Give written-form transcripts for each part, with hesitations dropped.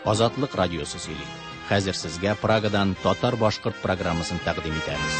Азатлык радиосы сөйли. Хәзер сезгә Прагадан татар-башкорт программасын тәкъдим итәбез.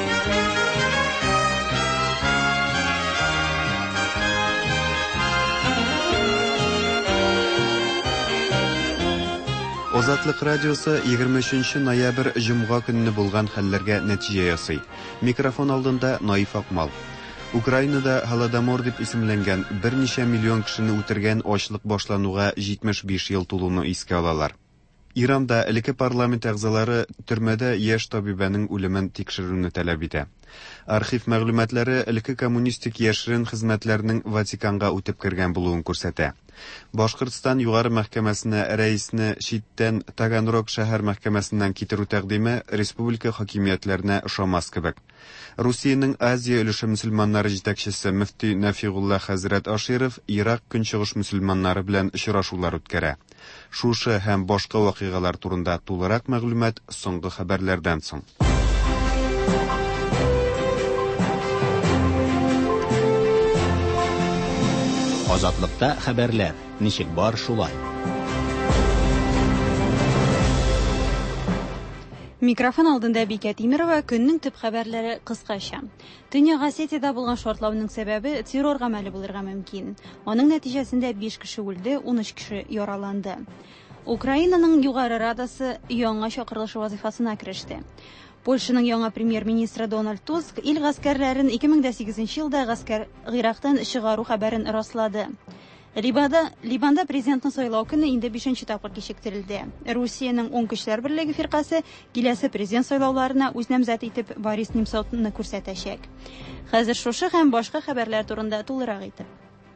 Азатлык радиосы 23 ноябрь җомга көнне булган хәлләргә нәтиҗә ясый. Микрофон алдында Наиф Акмал. Украинада Холодомор дип исемләнгән берничә миллион кешене үтергән ачлык башлануга 75 ел тулуны искә алалар. Иранда элекке парламент әгъзалары төрмәдә яшь табибаның үлемен тикшерүне таләп итә. Архив мәгълүматлары элекке коммунистик яшерен хезмәтләренең Ватиканга үтеп кергән булуын күрсәтә. Башкортстан югары мәхкәмәсенә рәисне читтән Таганрог шәһәр мәхкәмәсеннән китерү тәкъдиме республика хакимиятләренә ошамас кебек. Русиянең Азия өлеше мөселманнары җитәкчесе мөфти Нафигулла хәзрәт Аширов Ирак көнчыгыш мөселманнары белән очрашулар үткәрә. Шушы һәм башка вакыйгалар турында тулырак мәгълүмат соңгы хәбәрләрдән соң. Азатлыкта хәбәрләр. Ничек бар шулай. Микрофон алдында Бикә Тимирова, көннең төп хәбәрләре кыскача. Төньяк Осетиядә булган шартлауның сәбәбе террор гамәле булырга мөмкин. Аның нәтиҗәсендә 5 кеше үлде, 13 кеше яраланды. Украинаның югары радасы яңа чакырылыш вазифасына киреште. Польшаның яңа премьер-министры Дональд Туск ил гаскәрләрен 2008 елда Ирактан чыгару хәбәрен раслады. Либанда президентны сайлау көне инде 5нче тапкыр кичектерелде. Русиянең 10 көчләр берлеге фиркасы киләсе президент сайлауларына үз намзәт итеп Борис Немцовны күрсәтәчәк. Хәзер шушы һәм башка хәбәрләр турында тулырак итеп.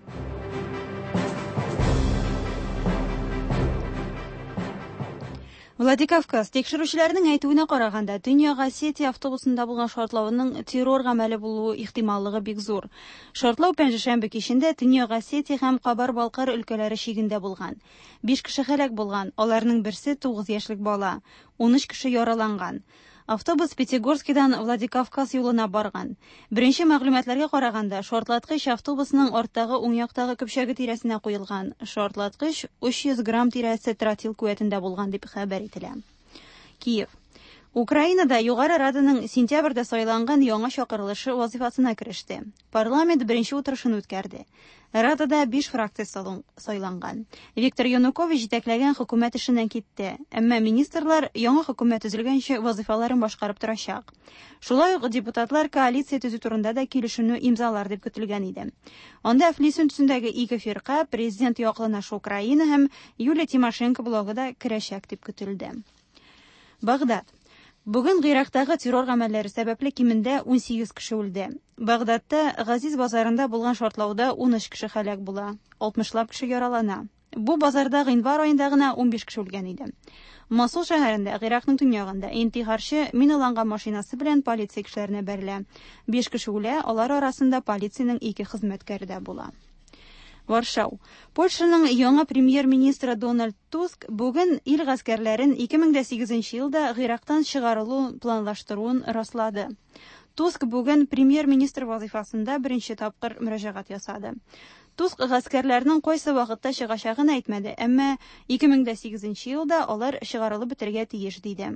Владикавказ текшерүчеләрнең әйтүенә караганда, Төньяк Осетия автобусында булган шартлауның террор гамәле булуы ихтималлыгы бик зур. Шартлау пәнҗешәмбе кичендә Төньяк Осетия һәм Кабар-Балкар өлкәләре шигендә булган. 5 кеше һәлак булган, аларның берсе 9 яшьлек бала, 13 кеше яраланган. Автобус Пятигорскидан Владикавказ юлына барган. Беренче мәгълүматларга караганда, шартлаткыч автобусның арттагы уң яктагы көпчәге тирәсенә куелган. Шартлаткыч 300 грамм тирәсе тротил куәтендә булган дип хәбәр ителә. Киев. Украинада югары раданың сентябрьдә сайланган яңа чакырылышы вазифасына киреште. Парламент беренче утырышын үткәрде. Радада 5 фракция сайланган. Виктор Янукович җитәкләгән хөкүмәт эшеннән китте, әмма министрлар яңа хөкүмәт төзелгәнче вазифаларын башкарып торачак. Шулай ук депутатлар коалиция төзү турында да килешүне имзалар дип көтелгән иде. Анда Флисун төсендәге 2 фирка президент якланышы Украина һәм Юлия Тимошенко блогы да керәчәк дип көтелде. Багдад. Бүген Ирактагы террор гамәлләре сәбәпле кимендә 18 кеше үлде. Багдадта Газиз базарында булган шартлауда 13 кеше һәлак була, 60лап кеше яралана. Бу базарда гыйнвар аенда гына 15 кеше үлгән иде. Мосул шәһәрендә, Иракның төньягында, интихарчы миналанган машинасы белән полиция кешеләренә бәрелә. 5 кеше үлә, алар арасында полициянең 2 хезмәткәре дә була. Варшау. Польшаның яңа премьер-министры Дональд Туск бүген ил гаскәрләрен 2008 елда Ирактан чыгарылу планлаштыруын раслады. Туск бүген премьер-министр вазифасында беренче тапкыр мөрәҗәгать ясады. Туск гаскәрләрнең кайсы вакытта чыгачагын әйтмәде, әмма 2008 елда алар чыгарылып бетергә тиеш диде.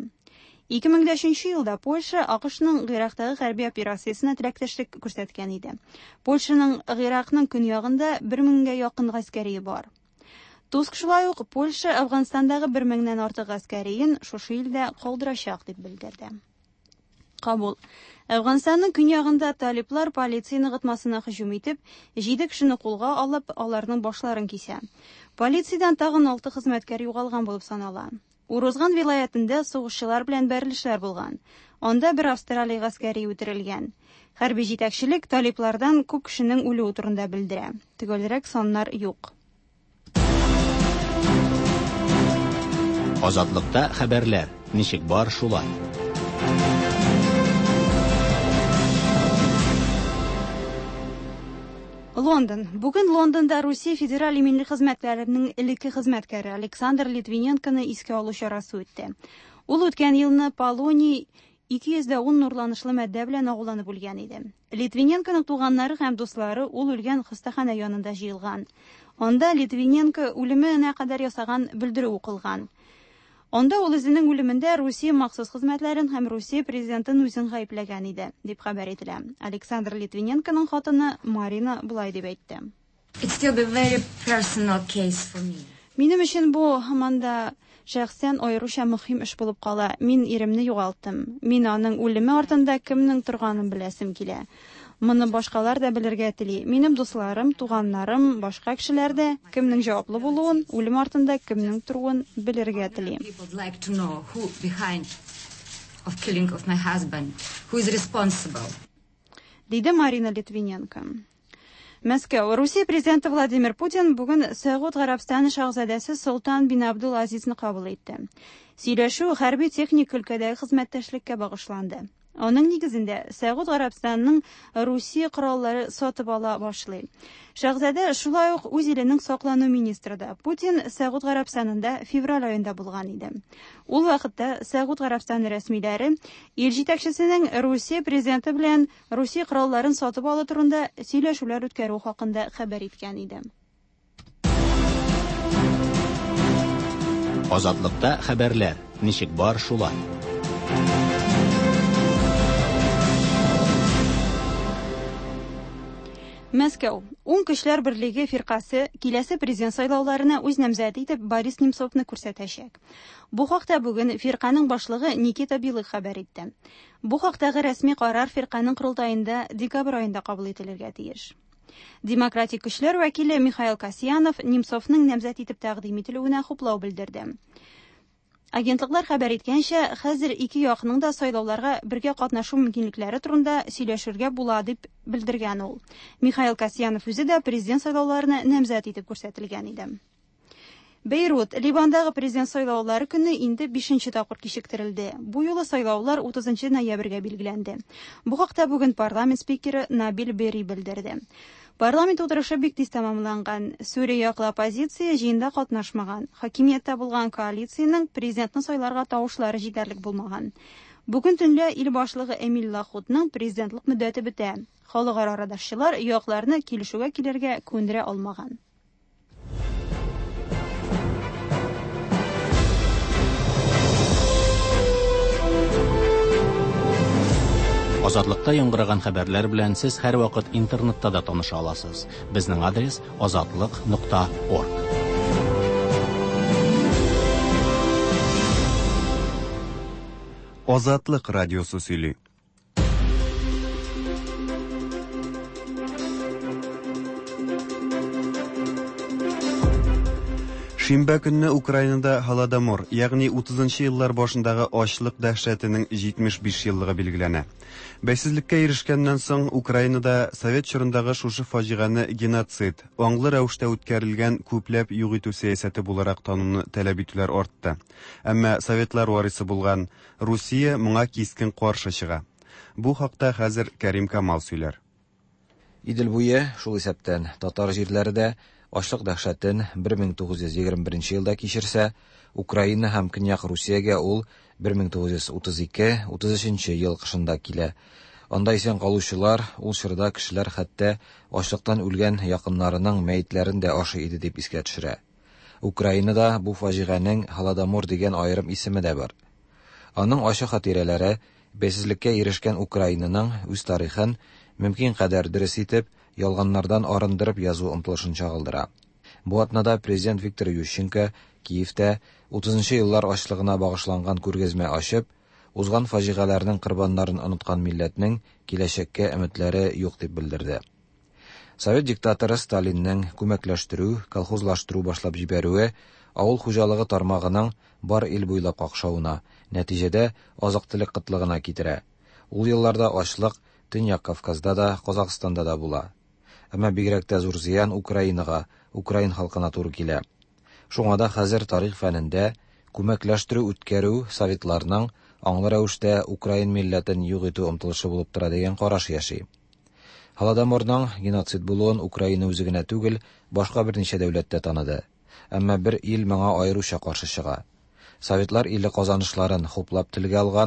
2003 елда Польша АКШның Ирактагы хәрби операциясенә теләктәшлек күрсәткән иде. Польшаның Иракның көньягында 1000гә якын гаскәри бар. Туск шулай ук Польша Афганстандагы 1000нән артык гаскәриен шушы илдә калдырачак дип белдерде. Кабул. Афганстанның көньягында талиблар полицияне гытмасына һөҗүм итеп, 7 кешене кулга алып, аларның башларын кисә. Полициядән тагын 6 хезмәткәр югалган булып санала. Урузган вилаятында сугышчылар белән бәрелешләр булган. Анда бер Австралия гаскәри үтерелгән. Хәрби җитәкчелек талиблардан күп кешенең үлүе турында белдерә. Төгәлрәк саннар юк. Азатлыкта хәбәрләр. Ничек бар шулай. Лондон. Бүген Лондонда Русия федераль иминлек хезмәткәрләренең элекке хезмәткәре Александр Литвиненконы искә алу чарасы үтте. Ул үткән елны Полоний 210 нурланышлы мәддә белән агуланып үлгән иде. Литвиненконың туганнары һәм дуслары ул үлгән хастахана янында җыелган. Анда Литвиненко үлеменә кадәр ясаган белдерү укылган. Анда ул үзенең үлемендә Русия махсус хезмәтләрен һәм Русия президентын үзен гаепләгән иде, дип хәбәр ителә. Александр Литвиненконың хатыны Марина булай дип әйтте. It's still a very personal case for me. Минем өчен бу һаман да шәхсән аеруча мөһим эш булып кала. Мин иремне югалттым. Мин аның үлеме артында кемнең торганын беләсем килә. Моны башкалар да белергә тели. Минем дусларым, туганнарым, башка кешеләр дә кемнең җаваплы булуын, үлем артында кемнең торуын белергә тели. People would like to know who behind of killing of my husband, who is responsible. Диде Марина Литвиненко. Мәскәү. Русия президенты Владимир Путин бүген Сәгуд Гарәбстаны шаһзадәсе Султан бин Абдул Азизны кабул итте. Сөйләшү хәрби техник өлкәдәге хезмәттәшлеккә багышланды. Аның нигезендә Сәгуд Гарәбстанның Русия кораллары сатып ала башлый. Шаһзадә шулай ук үз иленең саклану министры да. Путин Сәгуд Гарәбстанында февраль аенда булган иде. Ул вакытта Сәгуд Гарәбстаны рәсмиләре ил җитәкчесенең Русия президенты белән Русия коралларын сатып алу турында сөйләшүләр үткәрү хакында хәбәр иткән иде. Азатлыкта хәбәрләр. Ничек бар шулай. Мәскәү. Ун көчләр берлеге фиркасы киләсе президент сайлауларына үз намзәт итеп Борис Немцовны күрсәтәчәк. Бу хакта бүген фирканың башлыгы Никита Белых хәбәр итте. Бу хактагы рәсми карар фирканың курултаенда декабрь аенда кабул ителергә тиеш. Демократик көчләр вәкиле Михаил Касьянов Немцовның намзәт итеп тәкъдим ителүенә хуплау белдерде. Агентлыклар хәбәр иткәнчә, хәзер ике якның да сайлауларга бергә катнашу мөмкинлекләре турында сөйләшергә була дип белдергән ул. Михаил Касьянов үзе дә президент сайлауларына намзәт итеп күрсәтелгән иде. Бейрут, Ливандагы президент сайлаулары көне инде 5нче тапкыр кичектерелде. Бу юлы сайлаулар 30 ноябрьгә билгеләнде. Бу хакта бүген парламент спикеры Набил Бери белдерде. Парламент утырышы бик тиз тәмамланган. Сүрия яклы оппозиция җыенда катнашмаган. Хакимияттә булган коалициянең президентны сайларга тавышлары җитәрлек булмаган. Бүген төнлә ил башлыгы Эмиль Лахутның президентлык мөддәте бетә. Халыкара арадашчылар якларны килешүгә килергә күндерә алмаган. Азатлыкта яңгыраган хәбәрләр белән сез һәр вакыт интернетта да таныша аласыз. Безнең адрес azatlyk.org. Азатлык радиосы сөйли. Шимбә көнне Украинада Холодомор, ягъни 30нчы еллар башындагы ачлык дәһшәтенең 75 еллыгы билгеләнә. Бәйсезлеккә ирешкәннән соң Украинада Совет чорындагы шушы фаҗиганы геноцид, аңлы рәвештә үткәрелгән күпләп юк итү сәясәте буларак тануны таләп итүләр артты. Әмма Советлар варысы булган Русия моңа кискен каршы чыга. Бу хакта хәзер Кәрим Камал сөйләр. Идел буе шул исәптән татар җирләрендә ачлык дәһшәтен 1921 елда кичерсә, Украина һәм Көньяк Русиягә ул 1932-33 ел кышында килә. Анда исән калучылар, ул чорда кешеләр хәтта ачлыктан үлгән якыннарының мәйетләрен дә ашый иде дип искә төшерә. Украинада бу фаҗиганың Холодомор дигән аерым исеме дә бар. Аның ачы хатирәләре бәйсезлеккә ирешкән Украинаның үз тарихын мөмкин кадәр дөрес итеп, ялганнардан арындырып язу омтылышын чагылдыра. Бу атнада президент Виктор Ющенко Киевтә 30нчы еллар ачлыгына багышланган күргәзмә ачып, узган фаҗигаларның корбаннарын оныткан милләтнең киләчәккә өметләре юк дип белдерде. Совет диктаторы Сталинның күмәкләштерү, колхозлаштыру башлап җибәрүе авыл хуҗалыгы тармагының бар ил буйлап какшавына, нәтиҗәдә азык-төлек кытлыгына китерә. Ул елларда ачлык Төньяк Кавказда да, Казакъстанда да була. Әмма бигрәк тә зур зыян Украинага, Украин халкына туры килә. Шуңа да хәзер тарих фәнендә күмәкләштерү үткәрү советларның аңлы рәвештә Украин милләтен юк итү омтылышы булып тора дигән караш яши. Холодоморның геноцид булуын Украина үзе генә түгел, башка берничә дәүләттә таныды. Әмма бер ил моңа аеруча каршы чыга. Советлар иле казанышларын хуплап телгә алган,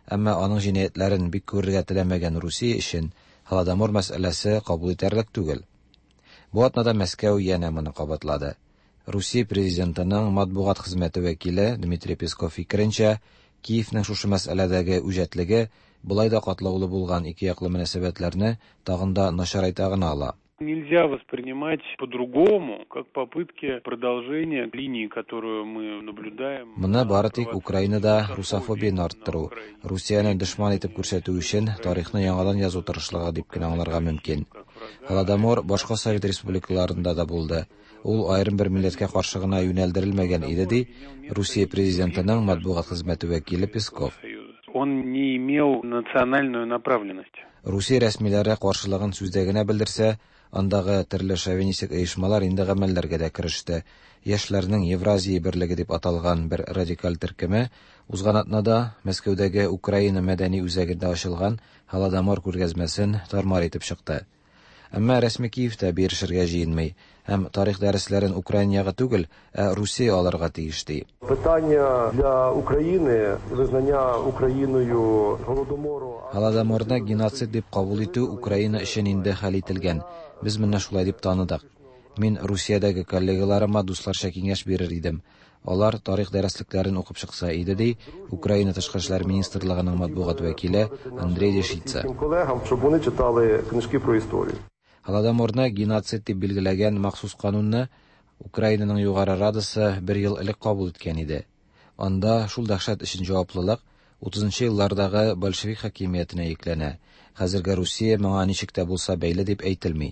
әмма аның җинаятләрен бик күрергә теләмәгән Русия өчен Холодомор мәсьәләсе кабул итәрлек түгел. Бу атнада Мәскәү янә моны кабатлады. Русия президентының матбугат хезмәте вәкиле Дмитрий Песков фикеренчә, Киевның шушы мәсьәләдәге үҗәтлеге булай да катлаулы булган ике яклы мөнәсәбәтләрне тагын да начарайта гына ала. Нельзя воспринимать по-другому, как попытки продолжения линии, которую мы наблюдаем. Моны бары тик Украинада русофобияны арттыру, Русияны дошман итеп күрсәтү өчен тарихны яңадан язу тырышлыгы дип кенә аңларга мөмкин. Холодомор башка Совет республикаларында да булды. Ул айрым бер милләткә каршы гына юнәлдерелмәгән иде ди Русия президентының матбугат хезмәте вәкиле Песков. Он не имел национальную направленность. Русия рәсмиләре каршылыгын сүздә генә белдерсә, андагы төрле шовинистик оешмалар инде гамәлләргә дә кереште. Яшьләрнең Евразия берлеге дип аталган бер радикаль төркеме узган атнада Мәскәүдәге Украина мәдәни үзәгендә ачылган Холодомор күргәзмәсен тармар итеп чыкты. Әмма рәсми Киевтә бирешергә җыенмый, һәм тарих дәресләрен Украинаga түгел, ә Русия алырга тиеш ди. Питання для України визнання Україною Голодомору. Холодоморны геноцид дип кабул итү Украина өчен инде хәл ителгән. Без моны шулай дип таныдык. Мин Русиядәге коллегаларыма дусларча киңәш бирер идем. Алар тарих дәреслекләрен укып чыкса иде ди Украина тышкы эшләр министрлыгының матбугат вәкиле Андрей Дешица. Колегам, щоб вони читали книжки про історію. Холодоморны геноцид дип билгеләгән махсус канунны Украинаның югары радасы 1 ел элек кабул иткән иде. Анда шул дәһшәт өчен җаваплылык 30нчы еллардагы большевик хакимиятенә йөкләнә. Хәзерге Русия моңа ничек тә булса бәйле дип әйтелми.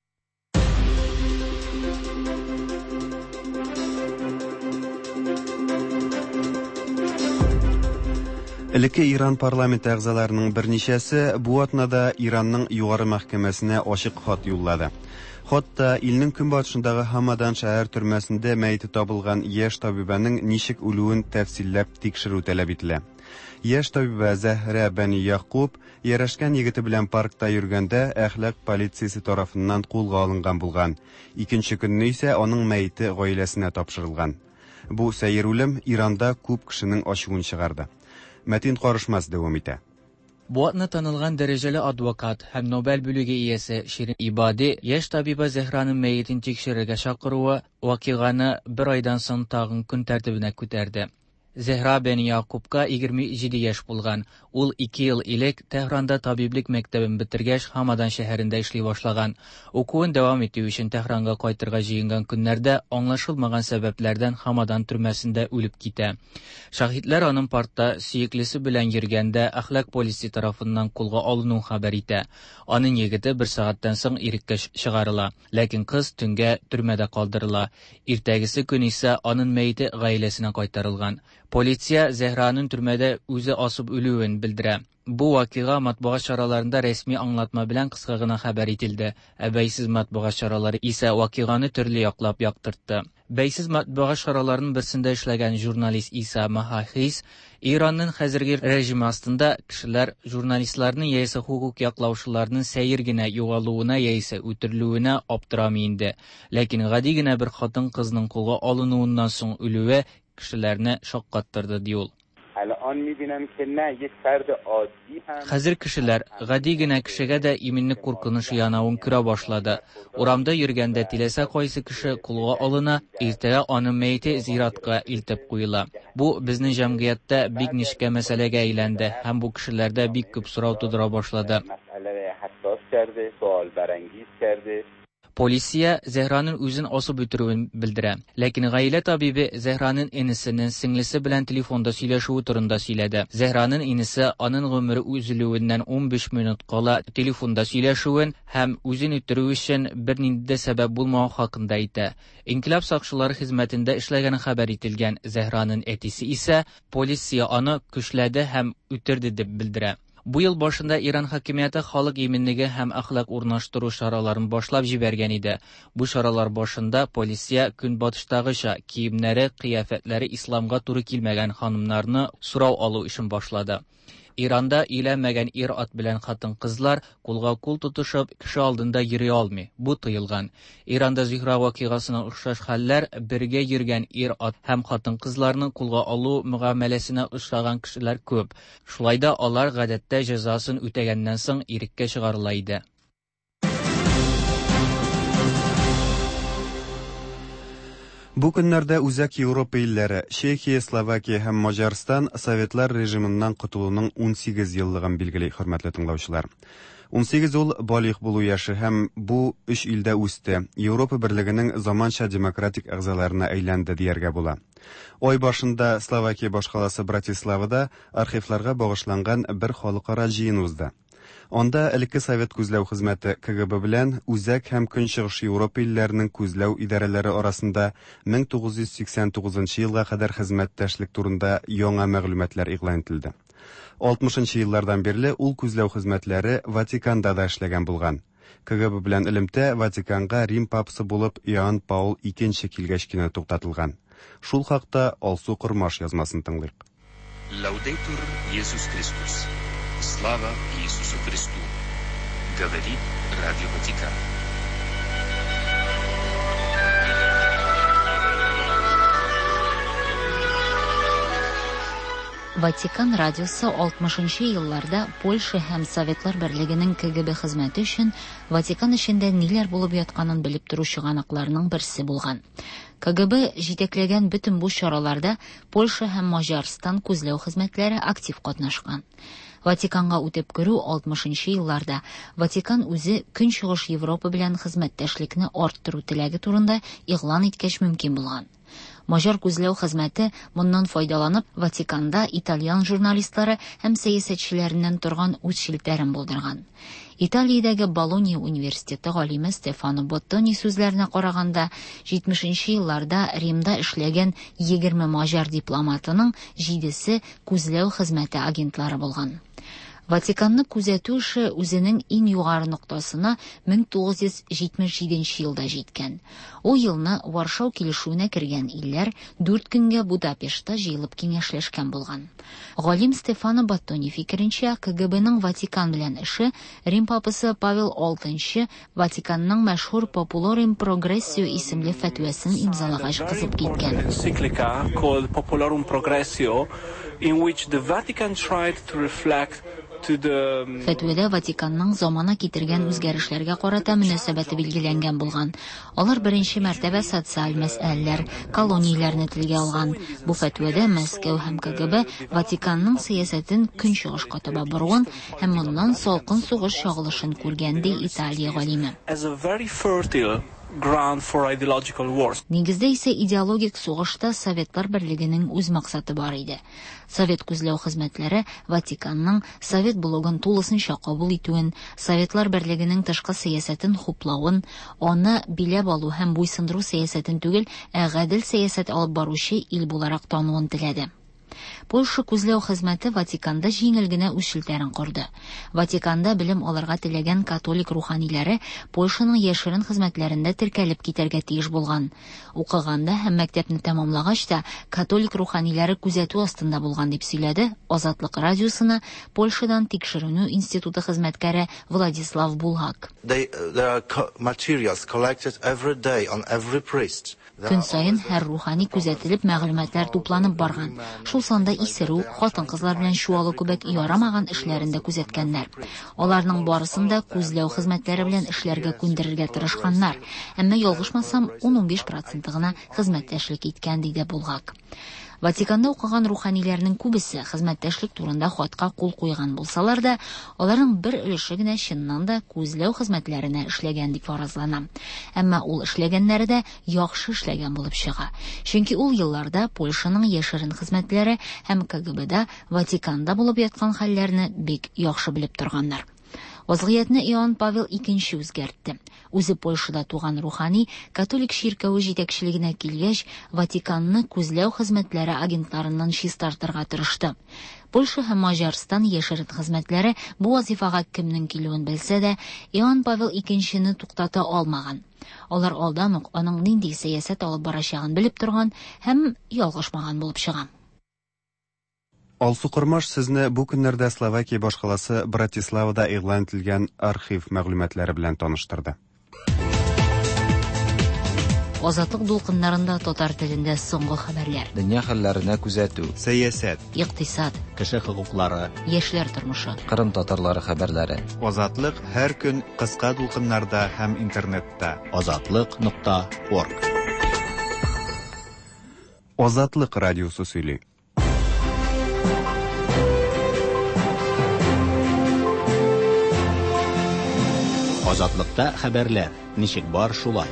Элекке Иран парламент әгъзаларының берничәсе бу атнада Иранның югары мәхкәмәсенә ачык хат юллады. Хатта илнең көнбатышындагы Хамадан шәһәр төрмәсендә мәете табылган яшь табибаның ничек үлүен тәфсилләп тикшерү таләп ителә. Яшь табиба Зәһрә Бәни Яқуб ярашкан егете белән паркта йөргәндә әхлак полициясе тарафыннан кулга алынган булган. Икенче көнне исә аның мәете гаиләсенә тапшырылган. Бу сәер үлем Иранда күп кешенең ачуын чыгарды. Мәтин Карышмас дәвам итә. Бу атна танылган дәрәҗәле адвокат һәм Нобель бүлеге иясе Ширин Ибади яшь табиба Зәһраның мәетен тикшерергә чакыруы вакыйганы 1 айдан соң тагын көн тәртибенә күтәрде. Зәһра Бәни Яқубка 27 яшь булган. Ул 2 ел элек Тәһранда табиблик мәктәбен бетергәч Хамадан шәһәрендә эшли башлаган. Укуын дәвам итү өчен Тәһранга кайтырга җыенган көннәрдә аңлашылмаган сәбәпләрдән Хамадан төрмәсендә үлеп китә. Шаһидләр аның партта сөеклесе белән йөргәндә әхлак полиция тарафыннан кулга алынуын хәбәр итә. Аның егете 1 сәгатьтән соң иреккә чыгарыла, ләкин кыз төнгә төрмәдә калдырыла. Иртәгесе көн исә аның мәете гаиләсенә кайтарылган. Полиция Зәһраның төрмәдә үзе асып үлүен белдерә. Бу вакыйга матбугат чараларында рәсми аңлатма белән кыска гына хәбәр ителде. Бәйсез матбугат чаралары исә вакыйганы төрле яклап яктыртты. Бәйсез матбугат чараларының берсендә эшләгән журналист Иса Махахис Иранның хәзерге режимы астында кешеләр журналистларның яисә хукук яклаучыларның сәер генә югалуына яисә үтерелүенә аптырамый инде. Ләкин гади генә бер хатын кызның кулга алынуыннан соң үлүе кешеләрне шаккаттырды ди ул. Хәзер кешеләр гади генә кешегә дә иминлек куркыныч янавын күрә башлады. Урамда йөргәндә теләсә кайсы кеше кулга алына, иртәгә аның мәете зиратка илтеп куела. Бу безнең җәмгыятьтә бик нечкә мәсьәләгә әйләнде һәм бу кешеләрдә бик күп сорау тудыра башлады. Полиция Зәһраның үзен асып үтерүен белдерә. Ләкин гаилә табибы Зәһраның энесенең сеңлесе белән телефонда сөйләшүе турында сөйләде. Зәһраның энесе аның гомере үзелүеннән 15 минут кала телефонда сөйләшүен һәм үзен үтерү өчен бернинди сәбәп булмау хакында әйтә. Инкилаб сакчылары хезмәтендә эшләгән хәбәр ителгән Зәһраның әтисе исә полиция аны көчләде һәм үтерде дип белдерә. Бу ел башында Иран хакимияте халык иминлеге һәм әхлак урнаштыру чараларын башлап җибәргән иде. Бу чаралар башында полиция көнбатыштагыча киемнәре, кыяфәтләре исламга туры килмәгән ханымнарны сорау алу өчен башлады. Иранда иләмәгән ир-ат белән хатын-кызлар кулга-кул тотышып кеше алдында йөри алмый. Бу тыелган. Иранда Зөһрә вакыйгасына охшаш хәлләр бергә йөргән ир-ат һәм хатын-кызларны кулга алу мөгамәләсенә ошаган кешеләр күп. Шулай да алар гадәттә җәзасын үтәгәннән соң иреккә чыгарыла иде. Бу көннәрдә үзәк Европа илләре, Чехия, Словакия һәм Маҗарстан Советлар режимыннан котылуның 18 еллыгын билгели, хөрмәтле тыңлаучылар. 18 ул балигъ булу яше һәм бу 3 илдә үсте. Европа берлегенең заманча демократик әгъзаларына әйләнде дияргә була. Ай башында Словакия башкаласы Братиславада архивларга багышланган бер халыкара җыен узды. Анда элекке Совет күзләү хезмәте КГБ белән үзәк һәм көнчыгыш Европа илләренең күзләү идарәләре арасында 1989 елга кадәр хезмәттәшлек турында яңа мәгълүматлар игълан ителде. 60-нчы еллардан бирле ул күзләү хезмәтләре Ватиканда да эшләгән булган. КГБ белән элемтә Ватиканга Рим папасы булып Иоанн Паул II килгәч кенә туктатылган. Шул хакта Алсу Кормаш язмасын тыңлыйк. Лаудейтур Иисус Христос. Слава Иисусу Христу. Говорит Радио Ватикан. Ватикан радиосы 60-нчы елларда Польша һәм Советлар берлегенең КГБ хезмәте өчен Ватикан эчендә ниләр булып ятканын белеп тору чыганакларның берсе булган. КГБ җитәкләгән бөтен бу чараларда Польша һәм Маҗарстан күзләү хезмәтләре актив катнашкан. Ватиканга үтеп керү 60-нчы елларда Ватикан үзе Көнчыгыш Европа белән хезмәттәшлекне арттыру теләге турында игълан иткәч мөмкин булган. Маҗар күзләү хезмәте моннан файдаланып Ватиканда итальян журналистлары һәм сәясәтчеләреннән торган үз шелтәрен булдырган. Италиядәге Болонья университеты галиме Стефано Боттони сүзләренә караганда, 70-нчы елларда Римда эшләгән 20 маҗар дипломатының 7-се күзләү хезмәте агентлары булган. Ватиканны күзәтү эше үзенең иң югары ноктасына 1977 елда җиткән. Ул елны Варшау килешүенә кергән илләр 4 көнгә Будапештта җыелып киңәшләшкән булган. Галим Стефано Боттони фикеренчә, КГБның Ватикан белән эше Рим папасы Павел VI Ватиканның мәшһүр Populorum Progressio исемле фәтвәсен имзалагач кызып киткән. Encyclica called Populorum Progressio, in which the Vatican tried to reflect Фәтвәдә Ватиканның замана китергән үзгәрешләргә карата мөнәсәбәте билгеләнгән булган. Алар беренче мәртәбә социаль мәсьәләләр, колонияләрне телгә алган. Бу фәтвәдә Мәскәү һәм КГБ Ватиканның сәясәтен көнчыгышка таба боруын һәм моннан салкын сугыш чагылышын күргән ди Италия галиме. Нигездә исә идеологик сугышта Советлар берлегенең үз максаты бар иде. Совет күзләү хезмәтләре Ватиканның Совет блогын тулысынча кабул итүен, Советлар берлегенең тышкы сәясәтен хуплавын, аны биләп алу һәм буйсындыру сәясәтен түгел, гадел сәясәт алып баручы ил буларак тануын теләде. Польша күзләү хезмәте Ватиканда җиңел генә үз шелтәрен корды. Ватиканда белем алырга теләгән католик руханиләре Польшаның яшерен хезмәтләрендә теркәлеп китәргә тиеш булган. Укыганда һәм мәктәпне тәмамлагач та католик руханиләре күзәтү астында булган дип сөйләде Азатлык радиосына Польшадан тикшеренү институты хезмәткәре Владислав Булгак. Көн сайын һәр рухани күзәтелеп мәгълүматлар тупланып барган. Шул санда исерү, хатын-кызлар белән чуалу кебек ярамаган эшләрендә күзәткәннәр. Аларның барысында күзләү хезмәтләре белән эшләргә күндерергә тырышканнар. Әмма ялгышмасам 10-15% гына хезмәттәшлек иткән диде Булгак. Ватиканда укыган руханиләрнең күбесе хезмәттәшлек турында хатка кул куйган булсалар да, аларның бер өлеше генә чыннан да күзләү хезмәтләренә эшләгән дип фаразлана. Әмма ул эшләгәннәре дә яхшы эшләгән булып чыга. Чөнки ул елларда Польшаның яшерен хезмәтләре һәм КГБда Ватиканда булып яткан хәлләрне бик яхшы белеп торганнар. Вазгыятны Иоанн Павел II үзгәртте. Үзе Польшада туган рухани католик ширкәве җитәкчелегенә килгәч, Ватиканны күзләү хезмәтләре агентларыннан чистартырга тырышты. Польша һәм Маҗарстан яшерен хезмәтләре бу вазифага кемнең килүен белсә дә, Иоанн Павел II-не туктата алмаган. Алар алдан ук аның нинди сәясәт алып барачагын белеп торган һәм ялгышмаган булып чыга. Алсу Кормаш сезне бу көннәрдә Словакия башкаласы Братиславада игълан ителгән архив мәгълүматлары белән таныштырды. Азатлык дулкыннарында татар телендә соңгы хәбәрләр. Дөнья хәлләренә күзәтү, Сәясәт, Иктисад, Кеше хокуклары, яшьләр тормышы. Кырым татарлары хәбәрләре. Азатлык һәр көн кыска дулкыннарда һәм интернетта. Азатлык.орг. Азатлык радиосы сөйли. Азатлыкта хәбәрләр. Ничек бар шулай?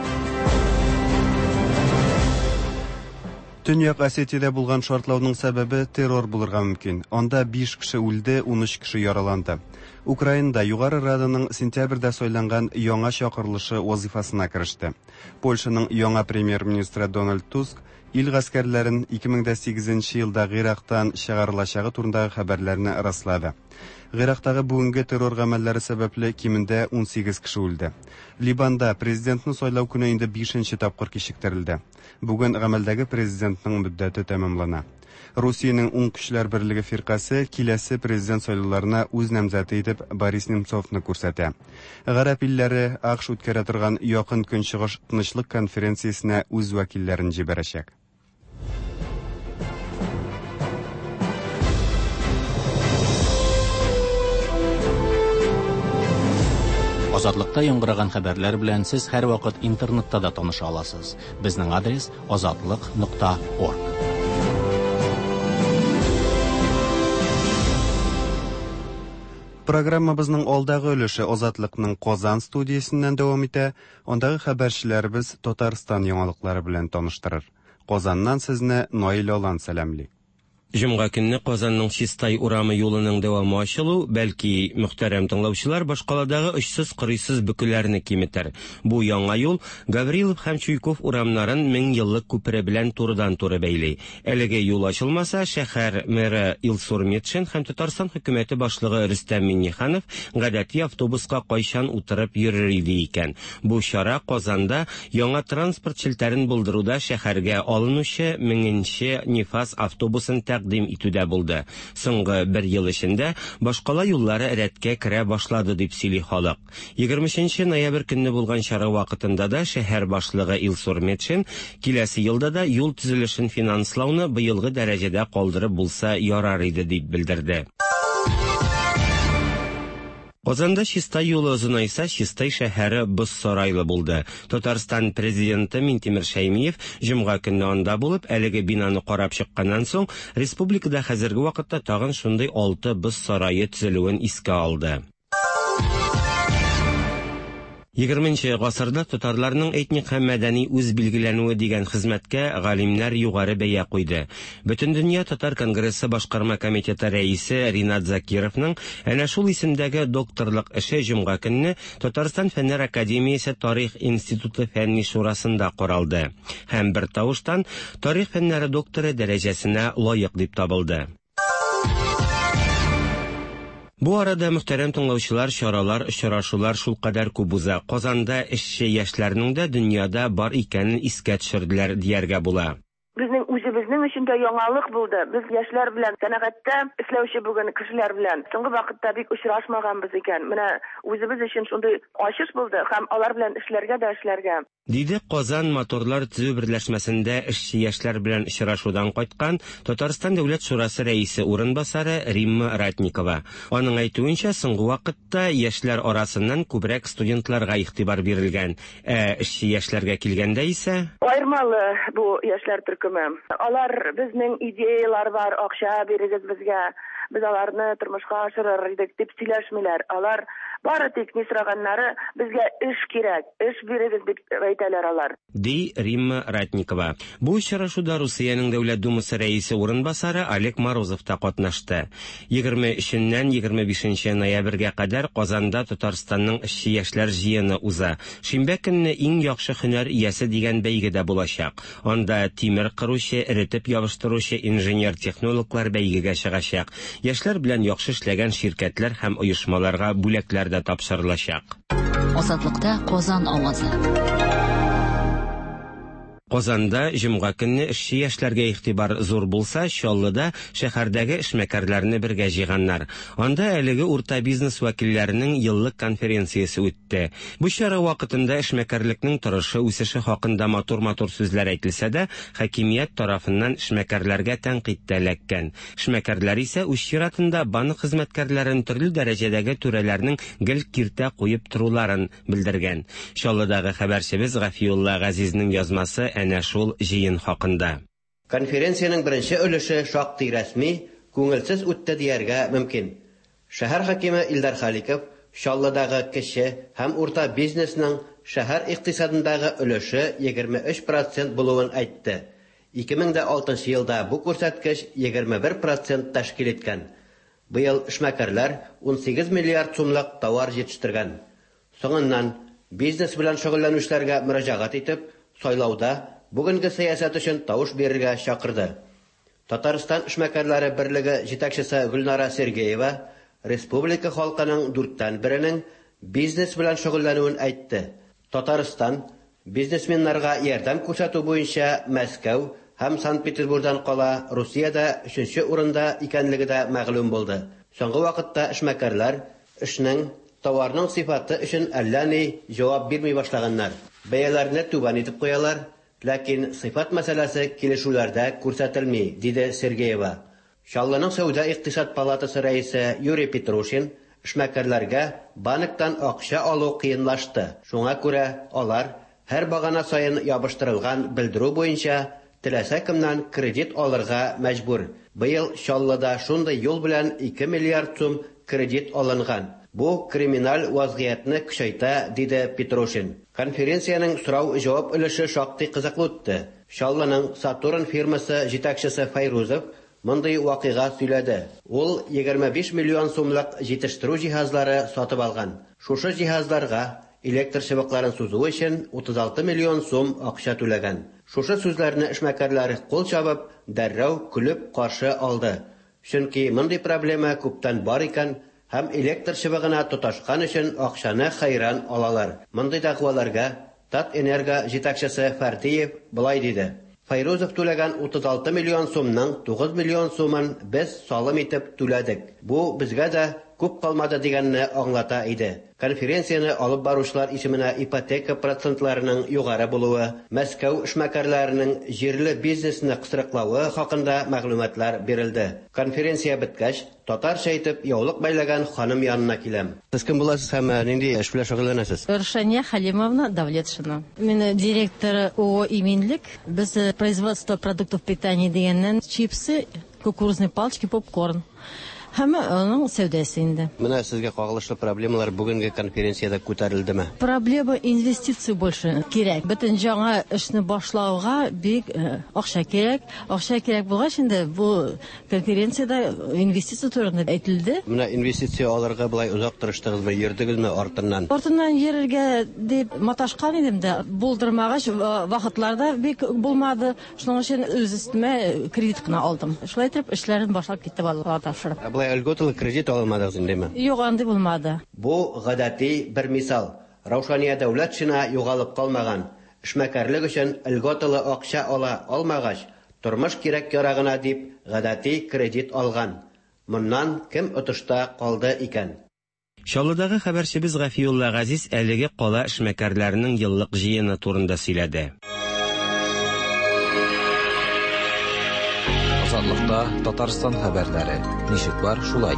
Төньяк Осетиядә булган шартлауның сәбәбе террор булырга мөмкин. Анда 5 кеше үлде, 13 кеше яраланды. Украинада Югары Раданың сентябрьдә сайланган яңа чакырылышы вазифасына киреште. Польшаның яңа премьер-министры Дональд Туск ил гаскәрләрен 2008 елда Гыйрактан чыгарылачагы турындагы хәбәрләрне раслады. Гыйрактагы бүгенге террор гамәлләре сәбәпле кимендә 18 кеше үлде. Либанда президентны сайлау көне инде 5нче тапкыр кичектерелде. Бүген гамәлдәге президентның мөддәте тәмамлана. Русиянең уң көчләр берлеге фиркасы киләсе президент сайлауларына үз намзәте итеп Борис Немцовны күрсәтә. Гарәп илләре АКШ үткәрә торган якын көнчыгыш тынычлык конференциясенә үз вәкилләрен җибәрәчәк. Азатлыкта яңгыраган хәбәрләр белән сез һәр вакыт интернетта да таныша аласыз. Безнең адрес azatlyk.org. Программабызның алдагы өлеше Азатлыкның Казан студиясеннән дәвам итә. Андагы хәбәрчеләребез Татарстан яңалыклары белән таныштырыр. Казаннан сезне Наил Алан сәламли. Җомга көнне Казанның Чистай урамы юлының дәвамы ачылу, бәлки мөхтәрәм тыңлаучылар башкаладагы очсыз-кырыйсыз бөкеләрне киметер. Бу яңа юл Гаврилов һәм Чуйков урамнарын 1000 еллык күпере белән турыдан-туры бәйли. Әлеге юл ачылмаса, шәһәр мэры Илсур Метшин һәм Татарстан хөкүмәте башлыгы Рөстәм Миңнеханов гадәти автобуска кайчан утырып йөрер иде икән. Бу чара Казанда яңа транспорт челтәрен булдыруда шәһәргә алынучы 1000нче Нефас автобусын тәкъдим итүдә булды. Соңгы 1 ел эчендә башкала юллары рәткә керә башлады дип сөйли халык. 23 ноябрь көнне булган чара вакытында да шәһәр башлыгы Илсур Метшин киләсе елда да юл төзелешен финанслауны быелгы дәрәҗәдә калдырып булса ярар иде дип белдерде. Казанда Чистай юлы озынайса, Чистай шәһәре боз сарайлы булды. Татарстан президенты Минтимер Шәймиев җомга көнне анда булып, әлеге бинаны карап чыкканнан соң, республикада хәзерге вакытта тагын шундый 6 боз сарае төзелүен искә алды. 20нче гасырда татарларның этник һәм мәдәни үз билгеләнүе дигән хезмәткә галимнәр югары бәя куйды. Бөтен дөнья татар конгрессы башкарма комитеты рәисе Ринат Закировның әнә шул исемдәге докторлык эше җомга көнне Татарстан Фәннәр академиясе Тарих институты фәнни шурасында каралды. Һәм бер тавыштан тарих фәннәре докторы дәрәҗәсенә лаек дип табылды. Бу арада мөхтәрәм тыңлаучылар, чаралар, очрашулар шулкадәр күп уза. Казанда эшче яшьләрнең дә дөньяда бар икәнен искә төшерделәр дияргә була. Безнең үзебезнең өчен дә яңалык булды. Без яшьләр белән сәнәгатьтә эшләүче бүген кешеләр белән соңгы вакытта бик очрашмаганбыз икән. Менә үзебез өчен шундый ачыш булды һәм алар белән эшләргә. Диде Казан моторлар төзү берләшмәсендә эшче яшьләр белән очрашудан кайткан Татарстан дәүләт шурасы рәисе урынбасары Римма Ратникова. Аның әйтүенчә, соңгы вакытта яшьләр арасыннан күбрәк студентларга игътибар бирелгән. Эшче яшьләргә килгәндә исә айырмалы бу яшьләр төркеме. Алар безнең идеялар бар, акча бирегез безгә. Без аларны тормышка ашырыр идек дип сөйләшмиләр. Алар бары тик ни сораганнары безгә эш кирәк, эш бирегез дип әйтәләр алар. Ди Римма Ратникова. Бу очрашуда Русиянең дәүләт думасы рәисе урынбасары Олег Морозов та катнашты. 23ннән 25 ноябрьгә кадәр Казанда Татарстанның эшче яшьләр җыены уза. Шимбә көнне иң яхшы һөнәр иясе дигән бәйге дә булачак. Анда тимер кыручы, эретеп ябыштыручы инженер-технологлар бәйгегә чыгачак. Яшьләр белән яхшы эшләгән ширкәтләр һәм оешмаларга бүләкләр дә тапшырылачак. Азатлыкта Казан авазы. Казанда җомга көнне эшче яшьләргә игътибар зур булса, Чаллыда шәһәрдәге эшмәкәрләрне бергә җыйганнар. Анда әлеге урта бизнес вәкилләренең еллык конференциясе үтте. Бу чара вакытында эшмәкәрлекнең торышы, үсеше хакында матур сүзләр әйтелсә дә, хакимият тарафыннан эшмәкәрләргә тәнкыйть эләккән. Эшмәкәрләр исә үз чиратында банк хезмәткәрләрен төрле дәрәҗәдәге түрәләрнең гел киртә куеп торуларын белдергән. Чаллыдагы хәбәрчебез Гафиулла Газизнең язмасы әнә шул җыен хакында. Конференциянең беренче өлеше шактый рәсми, күңелсез үтте дияргә мөмкин. Шәһәр хакимы Илдар Халиков Чаллыдагы кече һәм урта бизнесның шәһәр икътисадындагы өлеше 23% булуын әйтте. 2006 елда бу күрсәткеч 21% тәшкил иткән. Быел эшмәкәрләр 18 миллиард сумлык товар җитештерген. Соңыннан бизнес белән шөгыльләнүчеләргә мөрәҗәгать итеп, сайлауда бүгенге сәясәт өчен тавыш бирергә чакырды. Татарстан эшмәкәрләре берлеге җитәкчесе Гөлнара Сергеева республика халкының 4/1-нең бизнес белән шөгыльләнүен әйтте. Татарстан бизнесменнарга ярдәм күрсәтү буенча Мәскәү һәм Санкт-Петербургдан кала Русиядә 3нче урында икәнлеге дә мәгълүм булды. Соңгы вакытта эшмәкәрләр эшнең, товарның сыйфаты өчен әллә ни җавап бирмәй башлаганнар. Бәяләрне түбән итеп куялар, ләкин сыйфат мәсьәләсе килешүләрдә күрсәтелми, диде Сергеева. Чаллының Сәүдә-икътисад палатасы рәисе Юрий Петрушин эшмәкәрләргә банктан акча алу кыенлашты. Шуңа күрә алар һәр багана сайын ябыштырылган белдерү буенча теләсә кемнән кредит алырга мәҗбүр. Быел Чаллыда шундый юл белән 2 миллиард сум кредит алынган. Бу криминаль вазгыятны көчәйтә, диде Петрушин. Конференциянең сорау-җавап өлеше шактый кызыклы үтте. Чаллының Сатурн фирмасы җитәкчесе Файрузов мондый вакыйга сөйләде. Ул 25 миллион сумлык җитештерү җиһазлары сатып алган. Шушы җиһазларга электр чыбыкларын сузу өчен 36 миллион сум акча түләгән. Шушы сүзләрне эшмәкәрләр кул чабып, дәррәү көлеп каршы алды. Чөнки мондый проблема күптән бар икән, һәм электр чыбыгына тоташкан өчен акчаны хайран алалар. Мондый дәгъваларга Татэнерго җитәкчесе Фәрдиев булай диде. Файрузов түләгән 36 миллион сумның 9 миллион сумын без салым итеп түләдек. Бу безгә дә күп калмады дигәнне аңлата иде. Конференцияны алып баручылар исеменә ипотека процентларының югары булуы, Мәскәү эшмәкәрләренең җирле бизнесны кысрыклавы хакында мәгълүматлар бирелде. Конференция беткәч, татарча әйтеп яулык бәйләгән ханым янына киләм. Сез кем буласыз һәм нинди эш белән шөгыльләнәсез? Рушания Халимовна Давлетшина. Мен директор ООО «Иминлек». Без производство продуктов питания дигәннән чипсы, кукурузные палочки, попкорн. Һәм аның сәүдәсе инде. Менә сезгә кагылышлы проблемалар бүгенге конференциядә күтәрелдеме? Проблема инвестиция больше кирәк. Бөтен жаңа эшне башлауга бик акча кирәк. Акча кирәк булгач инде бу конференциядә инвестиция турында әйтелде. Менә инвестиция алырга булай узак тырыштыгызмы, йөрдегезме артыннан? Артыннан йөрергә дип маташкан идем дә, булдырмагач вакытларда бик булмады. Шуның өчен үз өстемә кредит кына алдым. Шулай итеп эшләрен башлап китте балаларга тапшырып. Льготалы кредит алмадыгыз индеме? Юк, андый булмады. Бу гадәти бер мисал. Раушания Дәүләтшина югалып калмаган. Эшмәкәрлек өчен льготалы акча ала алмагач, тормыш кирәк ярагына дип гадәти кредит алган. Моннан кем отышта калды икән? Чаллыдагы хәбәрчебез Гафиулла Газиз әлеге кала эшмәкәрләренең еллык җыены турында сөйләде. Азатлыкта Татарстан хәбәрләре. Ничек бар, шулай.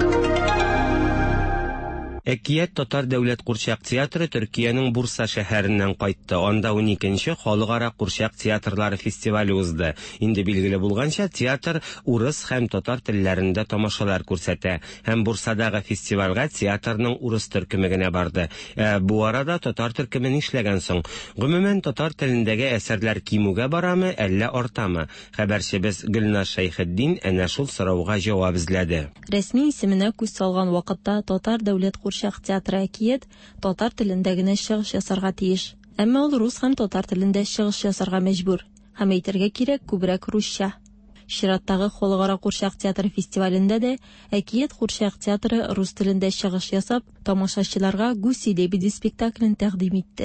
Әкият Татар дәүләт курчак театры Төркиянең Бурса шәһәреннән кайтты. Анда 12нче халыкара курчак театрлары фестивале узды. Инде билгеле булганча, театр урыс һәм татар телләрендә тамашалар күрсәтә. Һәм Бурсадагы фестивальгә театрның урыс төркеме генә барды. Бу арада татар төркеме нишләгән соң? Гомумән татар телендәге әсәрләр кимүгә барамы, әллә артамы? Хәбәрчебез Гөлнар Шәйхетдин әнә шул сорауга җавап эзләде. Рәсми исеменә күз салган вакытта Татар дәүләт курчак театры әкият татар телендә генә чыгыш ясарга тиеш. Әмма ул рус һәм татар телендә чыгыш ясарга мәҗбүр. Һәм әйтергә кирәк, күбрәк русча. Чираттагы халыкара курчак театры фестивалендә дә әкият курчак театры рус телендә чыгыш ясап, тамашачыларга Гуси Лебеди спектаклен тәкъдим итте.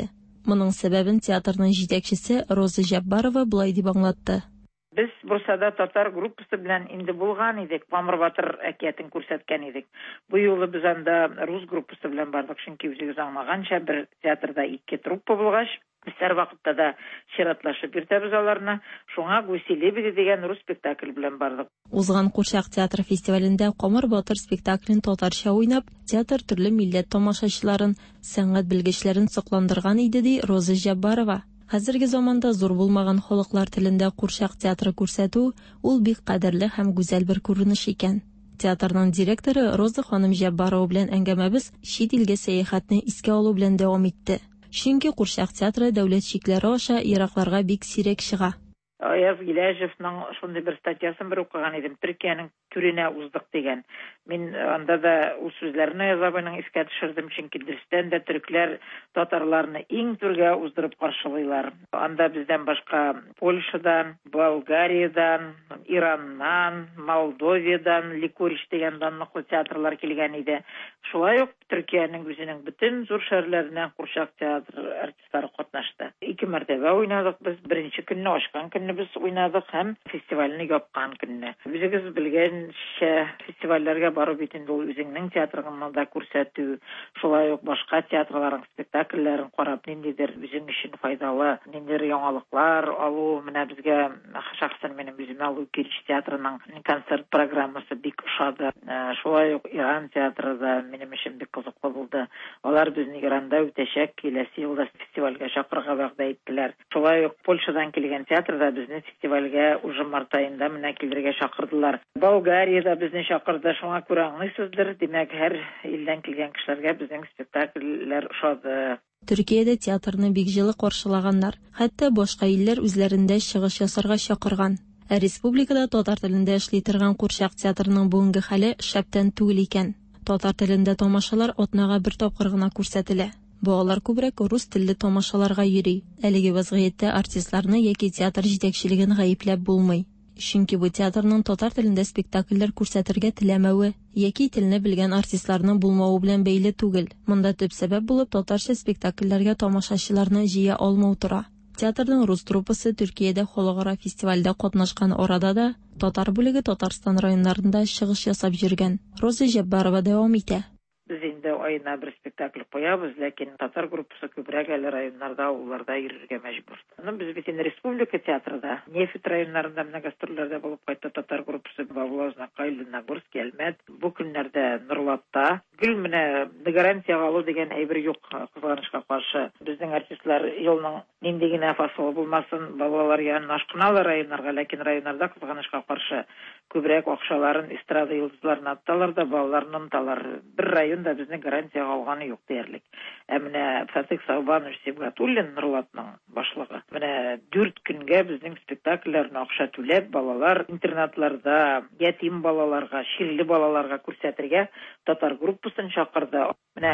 Моның сәбәбен театрның җитәкчесе Роза Җаббарова булай дип аңлатты. Без Бурсада татар группасы белән инде булган идек, Памыр батыр әкиятен күрсәткән идек. Бу юлы без анда рус группасы белән бардык, чөнки үзегез аңлаганча бер театрда 2 труппа булгач, без һәр вакытта да чиратлашып йөртәбез аларны. Шуңа Гусилебеде дигән рус спектакль белән бардык. Узган Курчак театр фестивалендә Камыр батыр спектаклен татарча уйнап, театр төрле милләт тамашачыларын, сәнгать белгечләрен сокландырган иде ди Роза Җаббарова. Хәзерге заманда зур булмаган халыклар телендә Курчак театры күрсәтү ул бик кадерле һәм гүзәл бер күренеш икән. Театрның директоры Роза ханым Җаббарова белән әңгәмәбез чит илгә сәяхәтне искә алу белән дәвам итте. Чөнки Курчак театры дәүләт чикләре аша еракларга бик сирәк чыга. Аяз Гиләҗевнең шундый бер статьясын бер укыган идем, Төркиянең түренә уздык дигән. Мин анда да ул сүзләрне язабының искә төшердем, чөнки дөрестән дә төрекләр татарларны иң түргә уздырып каршылыйлар. Анда бездән башка Польшадан, Болгариядән, Ираннан, Молдовадан, Ликурич дигән данлыклы театрлар килгән иде. Шулай ук Төркиянең үзенең бөтен зур шәһәрләреннән Курчак театры артистлары катнашты. 2 мәртәбә уйнадык без. Беренче көнне ачкан көнне без уйнадык һәм фестивальне япкан көнне. Үзегез белгәнчә фестивальләргә бару бит инде ул үзеңнең театрыңны да күрсәтү, шулай ук башка театрларның спектакльләрен карап ниндидер үзең өчен файдалы, ниндидер яңалыклар алу, менә безгә шәхсән минем үземә ул Кирич театрының концерт программасы бик ошады. Шулай ук Иран театры да минем өчен бик кызыклы булды. Алар безне Иранда үтәчәк, киләсе елда фестивальгә чакырырга вәгъдә иттеләр. Шулай ук Польшадан килгән театрда безне фестивальгә уже март аенда менә килергә чакырдылар. Болгариядә безне чакырды, шуңа күрә аңлыйсыздыр, димәк һәр илдән килгән кешеләргә безнең спектакльләр ошады. Төркиядә театрны бик җылы каршылаганнар, хәтта башка илләр үзләрендә чыгыш ясарга чакырган. Республикада татар телендә эшли торган Курчак театрының бүгенге хәле шәптән түгел икән. Татар телендә тамашалар атнага 1 тапкыр гына күрсәтелә. Балалар күбрәк рус телле тамашаларга йөри. Әлеге вазгыятьтә артистларны яки театр җитәкчелеген гаепләп булмый. Чөнки бу театрның татар телендә спектакльләр күрсәтергә теләмәве яки телне белгән артистларның булмавы белән бәйле түгел. Монда төп сәбәп булып татарча спектакльләргә тамашачыларны җыя алмау тора. Театрның рус труппасы Төркиядә халыкара фестивальдә катнашкан арада да татар бүлеге Татарстан районнарында чыгыш ясап йөргән. Роза Җаббарова дәвам итә. Без инде айына бер спектакль куябыз, ләкин татар группасы күбрәк әле районнарда, уларда йөрергә мәҗбүр. Без бит инде республика театрында, Нефит районнарында менә гастрольләрдә булып кайтты татар группасы Бавлозна, Кайлиногорск, Әлмәт. Бу көннәрдә Норлатта гел менә гарантия алу дигән әйбер юк, кызганычка каршы. Безнең артистлар елның нинди генә фасылы булмасын, балалар янына ашкыналар районнарга, ләкин районнарда кызганычка каршы күбрәк акчаларын эстрада йолдызларына аттылар да балаларны оныталар. Бер районда безнең гарантия алганы юк диярлек. Ә менә Фатих Сабанович Сибгатуллин Норлатның башлыгы. Менә 4 көнгә безнең спектакльләрне акча түләп балалар интернатларда ятим балаларга, ширле балаларга күрсәтергә татар группасын чакырды. Менә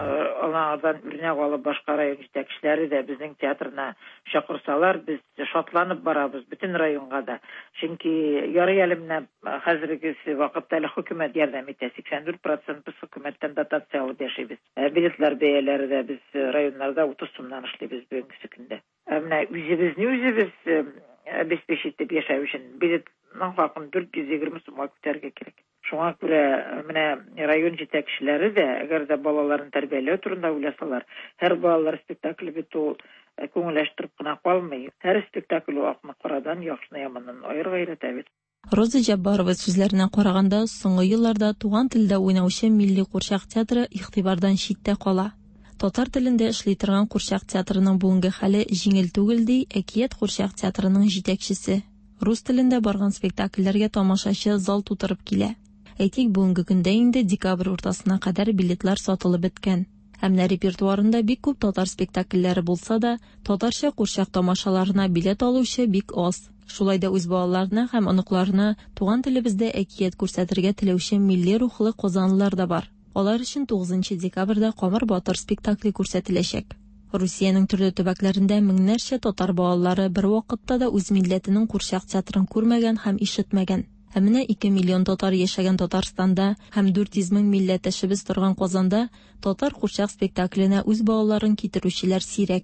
анадан үрнәк алып башка район җитәкчеләре дә безнең театрына чакырсалар, біз шатланып барабыз бөтен районга да. Чөнки ярый әле менә хәзерге вакытта әле хөкүмәт ярдәм итә. 84% без хөкүмәттән дотация алып яшибез. Билетлар бәяләре дә без районнарда 30 сумнан эшлибез бүгенге көндә. Менә үзебез обеспечить итеп яшәү өчен билетның хакын 420 сумга күтәргә кирәк. Шуңа күрә менә район җитәкчеләре дә, әгәр дә балаларын тәрбияләү турында уйласалар, һәр балалар спектакль бит ул күңелләштереп кына калмый. Һәр спектакль акны карадан яхшыны яманнан аерга өйрәтә бит. Роза Җаббарова сүзләренә караганда, соңгы елларда туган телдә уйнаучы Милли Курчак театры игътибардан читтә кала. Татар телендә эшли торган Курчак театрының бүгенге хәле җиңел түгел ди Әкият Курчак театрының җитәкчесе. Рус телендә барган спектакльләргә тамашачы зал тутырып килә. Әйтик, бүгенге көндә инде декабрь уртасына кадәр билетлар сатылып беткән. Әмма репертуарында бик күп татар спектакльләре булса да, татарча Курчак тамашаларына билет алучы бик аз. Шулай да үз балаларына һәм оныкларына туган телебездә әкият күрсәтергә теләүче милли рухлы казанлылар да бар. Алар өчен 9 декабрьдә Камыр батыр спектакле күрсәтеләчәк. Русиянең төрле төбәкләрендә меңнәрчә татар балалары бер вакытта да үз милләтенең Курчак театрын күрмәгән һәм ишетмәгән. Ә менә 2 миллион татар яшәгән Татарстанда һәм 400 мең милләттәшебез торган Казанда татар Курчак спектакленә үз балаларын китерүчеләр сирәк.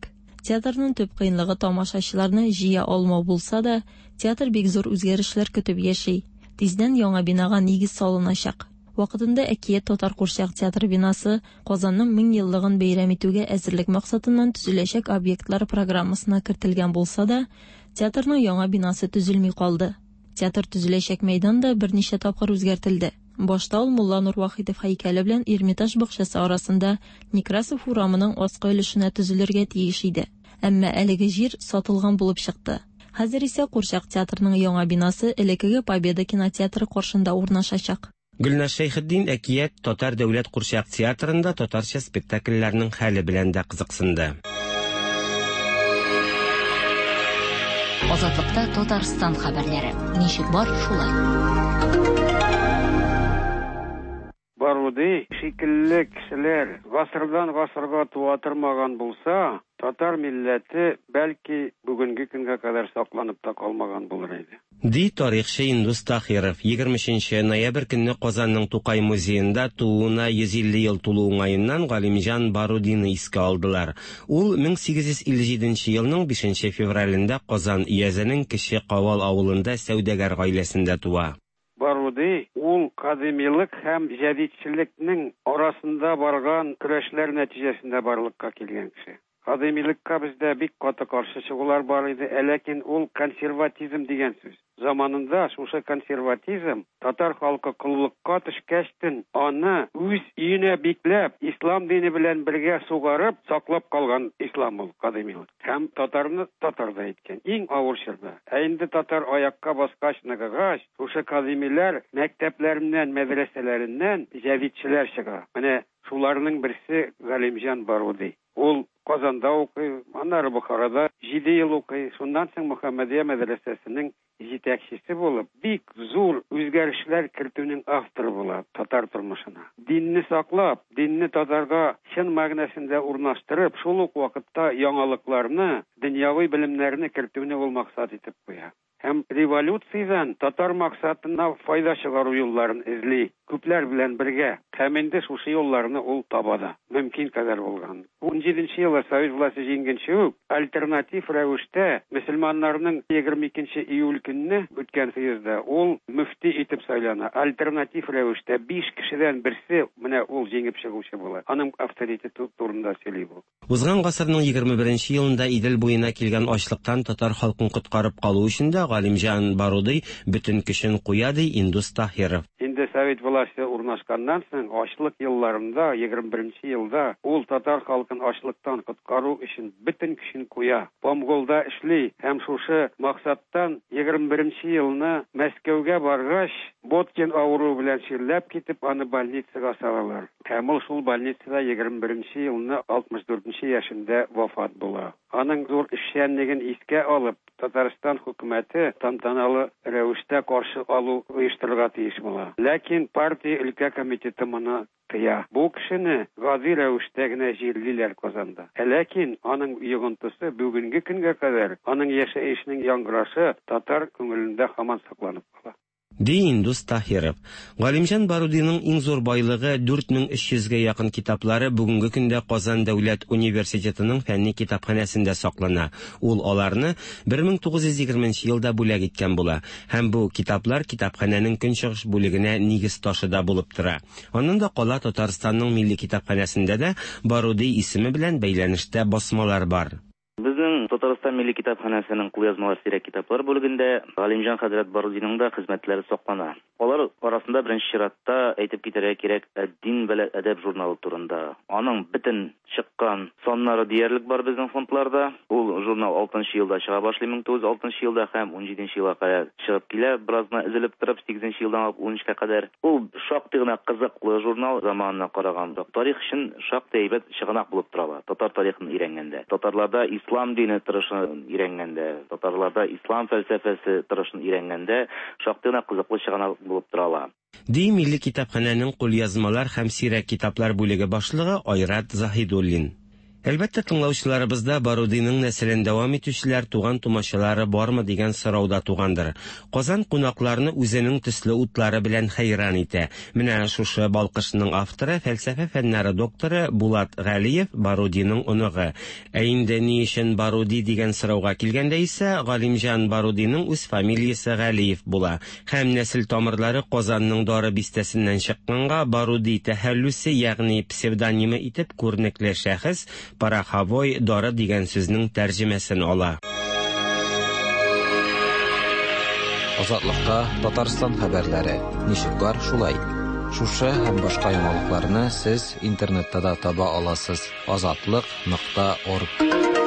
Театрның төп кыенлыгы тамашачыларны җыя алмау булса да, театр бик зур үзгәрешләр көтеп яши. Тиздән яңа бинага нигез салыначак. Вакытында Әкият Татар Курчак театр бинасы Казанның 1000 еллыгын бәйрәм итүгә әзерлек максатыннан төзеләчәк объектлар программасына кертелгән булса да, театрның яңа бинасы төзелми калды. Театр төзеләчәк мәйдан да берничә тапкыр үзгәртелде. Башта ул Мулла Нур Вахитов һәйкәле белән Эрмитаж бакчасы арасында Некрасов урамының аскы өлешенә төзелергә тиеш иде. Әмма әлеге җир сатылган булып чыкты. Хәзер исә Курчак театрының яңа бинасы элекеге Победа кинотеатры каршында урнашачак. Гөлназ Шәйхетдин Әкият Татар дәүләт Курчак театрында татарча спектакльләрнең хәле белән дә кызыксынды. Азатлыкта Татарстан хәбәрләре. Ничек бар шулай? Баруды шикелле кешеләр гасырдан гасырга туа тормаган булса, татар милләте бәлки бүгенге көнгә кадәр сакланып та калмаган булыр иде. Ди тарихчы Индус Тахиров 23 ноябрь көнне Казанның Тукай музеенда тууына 150 ел тулу уңаеннан Галимҗан Барудины искә алдылар. Ул 1857 елның 5 февралендә Казан Иязенең Кече Кавал авылында сәүдәгәр гаиләсендә туа. Баруды ул кадимилык һәм җәдитчелекнең арасында барган көрәшләр нәтиҗәсендә барлыкка килгән кеше. Кадимилеккә бездә бик каты каршы чыгулар бар иде, ләкин ул консерватизм дигән сүз. Заманында шушы консерватизм татар халкы кыллыкка төшкәчтен аны үз өенә бикләп, ислам дине белән бергә сугарып, саклап калган ислам ул кадимилык. Һәм татарны татарда иткән. Иң авыр чорда. Инде татар аякка баскач ныгыгач, шушы кадимиләр мәктәпләреннән, мәдрәсәләреннән җәдитчеләр чыга. Менә шуларның берсе Галимҗан Баруди. Ул Казанда укый, аннары Бухарада 7 ел укый, шуннан соң Мөхәммәдия мәдрәсәсенең җитәкчесе булып, бик зур үзгәрешләр кертүнең авторы була татар тормышына. Динне саклап, динне татарга чын мәгънәсендә урнаштырып, шул ук вакытта яңалыкларны, дөньяви белемнәрне кертүне ул максат итеп куя. Һәм революциядән татар максатына файда чыгару юлларын эзли. Күпләр белән бергә. Һәм инде шушы юлларны ул табада. Мөмкин кадәр булган. 17 елда Совет власты җиңгәнче үк альтернатив рәвештә мөселманнарның 22 июль көнне үткән съездда ул мөфти итеп сайлана. Альтернатив рәвештә 5 кешедән берсе менә ул җиңеп чыгучы була. Аның авторитеты турында сөйли бу. Узган гасырның 21 елында Идел буена килгән ачлыктан татар халкын коткарып калу өчен дә Галимҗан Баруди бөтен көчен куя ди Индус Тахиров. Инде Совет власты урнашканнан соң ачлык елларында 21 елда ул татар халкын ачлыктан коткару өчен бөтен көчен куя. Помголда эшли һәм шушы максаттан 21 елны Мәскәүгә баргач, Боткин авыру белән чирләп китеп аны больницага салалар. Һәм ул шул больницада 21 елны 64 яшендә вафат була. Аның зур эшчәнлеген искә алып, Татарстан хөкүмәте тантаналы рәвештә каршы алу оештырырга тиеш була. Ләкин партия өлкә комитеты моны тыя. Бу кешене гади рәвештә генә җирлиләр Казанда. Ләкин аның йогынтысы бүгенге көнгә кадәр аның яшәешенең яңгырашы татар күңелендә һаман сакланып кала. Ди Индус Тахиров. Галимҗан Барудиның иң зур байлыгы 4300-гә якын китаплары бүгенге көндә Казан дәүләт университетының фәнни китапханәсендә саклана. Ул аларны 1920 елда бүләк иткән була. Һәм бу китаплар китапханәнең көнчыгыш бүлегенә нигез ташы да булып тора. Аның да кала Татарстанның милли китапханәсендә дә Баруди исеме белән бәйләнештә басмалар бар. Безнең Татарстан милли китапханәсенең кулъязмалар сирәк китаплар бүлегендә Галимҗан хәзрәт Барудиның да хезмәтләре саклана. Алар арасында беренче чиратта әйтеп китәргә кирәк Дин белән әдәб журналы турында. Аның бөтен чыккан саннары диярлек бар безнең фондларда. Ул журнал 6 елда чыга башлый, 1906 елда һәм 17 елга кадәр чыгып килә, беразны изелеп торып 8 елдан алып 13-кә кадәр. Ул шактый гына кызыклы журнал заманына караганда. Тарих өчен шактый әйбәт чыганак булып тора. Татар тарихын өйрәнгәндә. Татарларда ислам дине тырышын өйрәнгәндә, татарларда ислам фәлсәфәсе тырышын өйрәнгәндә шактый гына кызыклы чыганак булып тора. Ди милли китапханәнең кулъязмалар һәм сирәк китаплар бүлеге башлыгы Айрат Заһидуллин. Әлбәттә, тыңлаучыларыбызда Барудиның нәселен дәвам итүчеләр туган тумачалары бармы дигән сорау да тугандыр. Казан кунакларны үзенең төсле утлары белән хәйран итә. Менә шушы балкышның авторы, фәлсәфә фәннәре докторы Булат Галиев Барудиның оныгы. Ә инде ни өчен Баруди дигән сорауга килгәндә исә, Галимҗан Барудиның үз фамилиясе Галиев була. Һәм нәсел тамырлары Казанның дары бистәсеннән чыкканга Баруди тәхәллүсе, ягъни псевдонимы итеп күренекле шәхес Парахавой дары дигән сүзнең тәрҗемәсен ала. Азатлыкта Татарстан хәбәрләре. Ничек бар, шулай. Шушы һәм башка яңалыкларны сез интернетта да таба аласыз. Azatlык.org.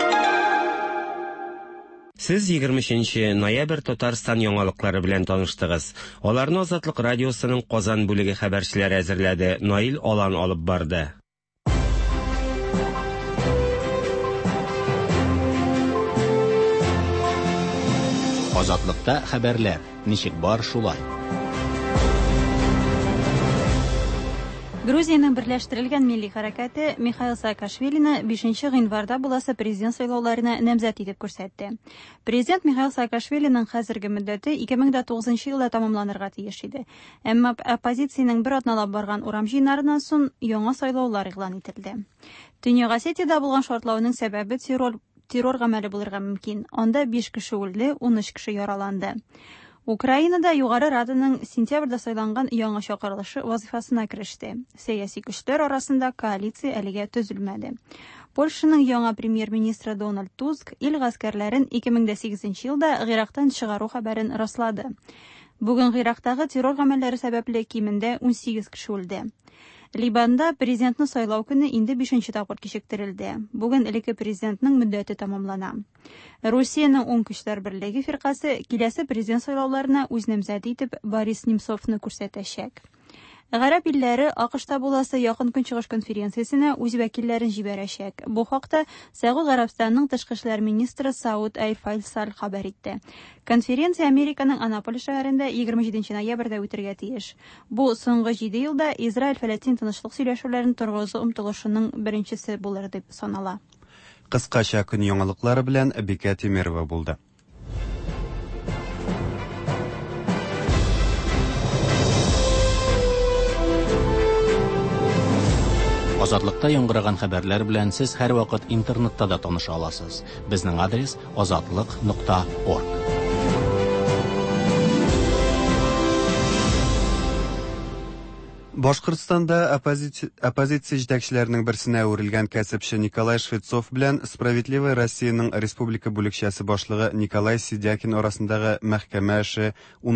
Сез 23 ноябрь Татарстан яңалыклары белән таныштыгыз. Аларны Азатлык радиосының Казан бүлеге хәбәрчеләре әзерләде. Наил Алан алып барды. Азатлыкта хәбәрләр. Ничек бар, шулай. Грузияның берләштерелгән милли хәрәкәте Михаил Саакашвилине 5 гыйнварда буласы президент сайлауларына намзәт итеп күрсәтте. Президент Михаил Саакашвилиның хәзерге мөддәте 2009 елда тамамланырга тиеш иде. Әмма оппозициянең бер атналап барган урам җыеннарыннан соң яңа сайлаулар игълан ителде. Төньяк Осетиядә булган шартлауның сәбәбе террор гамәле булырга мөмкин. Анда 5 кеше үлде, 13 кеше яраланды. Украинада Югары Раданың сентябрьдә сайланган яңа чакырылышы вазифасына кереште. Сәяси көчләр арасында коалиция әлегә төзелмәде. Польшаның яңа премьер-министры Дональд Туск ил гаскәрләрен 2008 елда Гыйрактан чыгару хәбәрен раслады. Бүген Гыйрактагы террор гамәлләре сәбәпле кимендә 18 кеше үлде. Либанда президентны сайлау көне инде 5-нче тапкыр кичектерелде. Бүген элекке президентның мөддәте тамамлана. Русиянең 10 көчләр берлеге фиркасы киләсе президент сайлауларына үз намзәт итеп Борис Немцовны күрсәтәчәк. Гарәп илләре АКШта буласы Якын Көнчыгыш конференциясенә үз вәкилләрен җибәрәчәк. Бу хакта Сәгъүд Гарәбстанның тышкы эшләр министры Сауд Аль-Файсаль хәбәр итте. Конференция Американың Анаполис шәһәрендә 27 ноябрьдә үтәргә тиеш. Бу соңгы 7 елда Израиль-Фәләстин тынычлык сөйләшүләрен торгызу омтылышының беренчесе булыр дип санала. Кыскача көн яңалыклары белән Бикә Тимерова булды. Азатлыкта яңгыраган хәбәрләр белән сез һәрвакыт интернетта да таныша аласыз. Безнең адрес azatlyk.org. Башкортстанда оппозиция җитәкчеләренең берсенә үрелгән кәсепче Николай Швецов белән Справедливая Россиянең республика бүлекчәсе башлыгы Николай Сидякин арасындагы мәхкәмә эше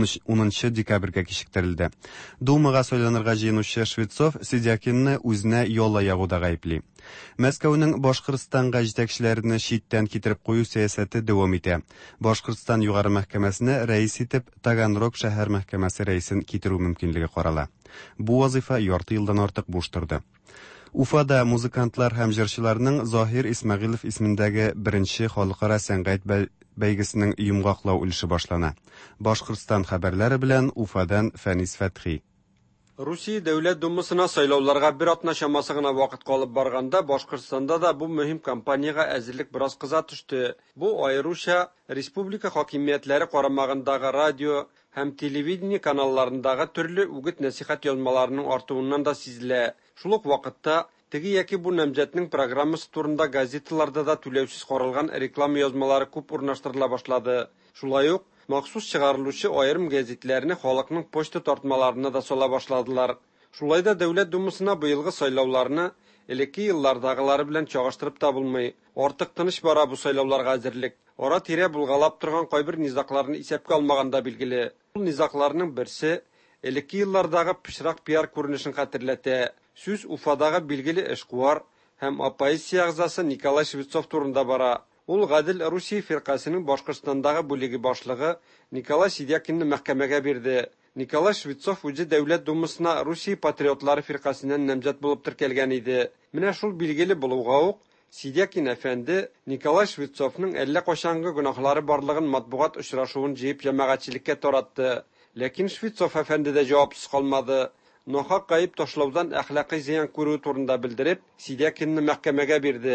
10 декабрьгә кичектерелде. Думага сайланырга җыенучы Швецов Сидякинны үзенә яла ягуда гаепли. Мәскәүнең Башкортстанга җитәкчеләрне читтән китереп кую сәясәте дәвам итә. Башкортстан югары мәхкәмәсенә рәис итеп Таганрог шәһәр мәхкәмәсе рәисен китерү мөмкинлеге карала. Бу вазифа ярты елдан артык буш торды. Уфада музыкантлар һәм җырчыларның Заһир Исмәгыйлов исемендәге беренче халыкара сәнгать бәйгесенең йомгаклау өлеше башлана. Башкортстан хәбәрләре белән Уфадан Фәнис Фәтхи. Русия Дәүләт Думасына сайлауларга бер атна чамасы гына вакыт калып барганда, Башкортстанда да бу мөһим кампанияга әзерлек бераз кыза төште. Бу аеруча республика хакимиятләре карамагындагы радио һәм телевидение каналларындагы төрле үгет-нәсихәт язмаларының артуыннан да сизелә. Шул ук вакытта теге яки бу намҗәтнең программасы турында газеталарда да түләүсез каралган реклама язмалары күп урнаштырыла башлады. Шулай ук махсус чыгарылучы аерым газетләрне халыкның почта тартмаларына да сала башладылар. Шулай да Дәүләт Думасына быелгы сайлауларны элекке еллардагылары белән чагыштырып та булмый. Артык тыныч бара бу сайлауларга әзерлек. Ара-тирә булгалап торган кайбер низакларны исәпкә алмаганда билгеле. Бу низакларның берсе элекке еллардагы пычрак пиар күренешен хәтерләтә. Сүз Уфадагы билгеле эшкуар һәм оппозиция әгъзасы Николай Швецов турында бара. Ул Гадел Русия фиркасының Башкортстандагы бүлеге башлыгы Николай Сидякинны мәхкәмәгә бирде. Николай Швецов үзе Дәүләт Думасына Русия патриотлары фиркасыннан намҗат булып теркәлгән иде. Менә шул билгеле булуга ук Сидякин әфәнде Николай Швецовның әллә качанғы гөнаһлары барлыгын матбугат очрашуын җыеп җәмәгатьчелеккә таратты. Ләкин Швецов әфәнде дә җавапсыз калмады. Нахак гаеп ташлаудан әхлакый зыян күрү турында белдереп, Сидякинны мәхкәмәгә бирде.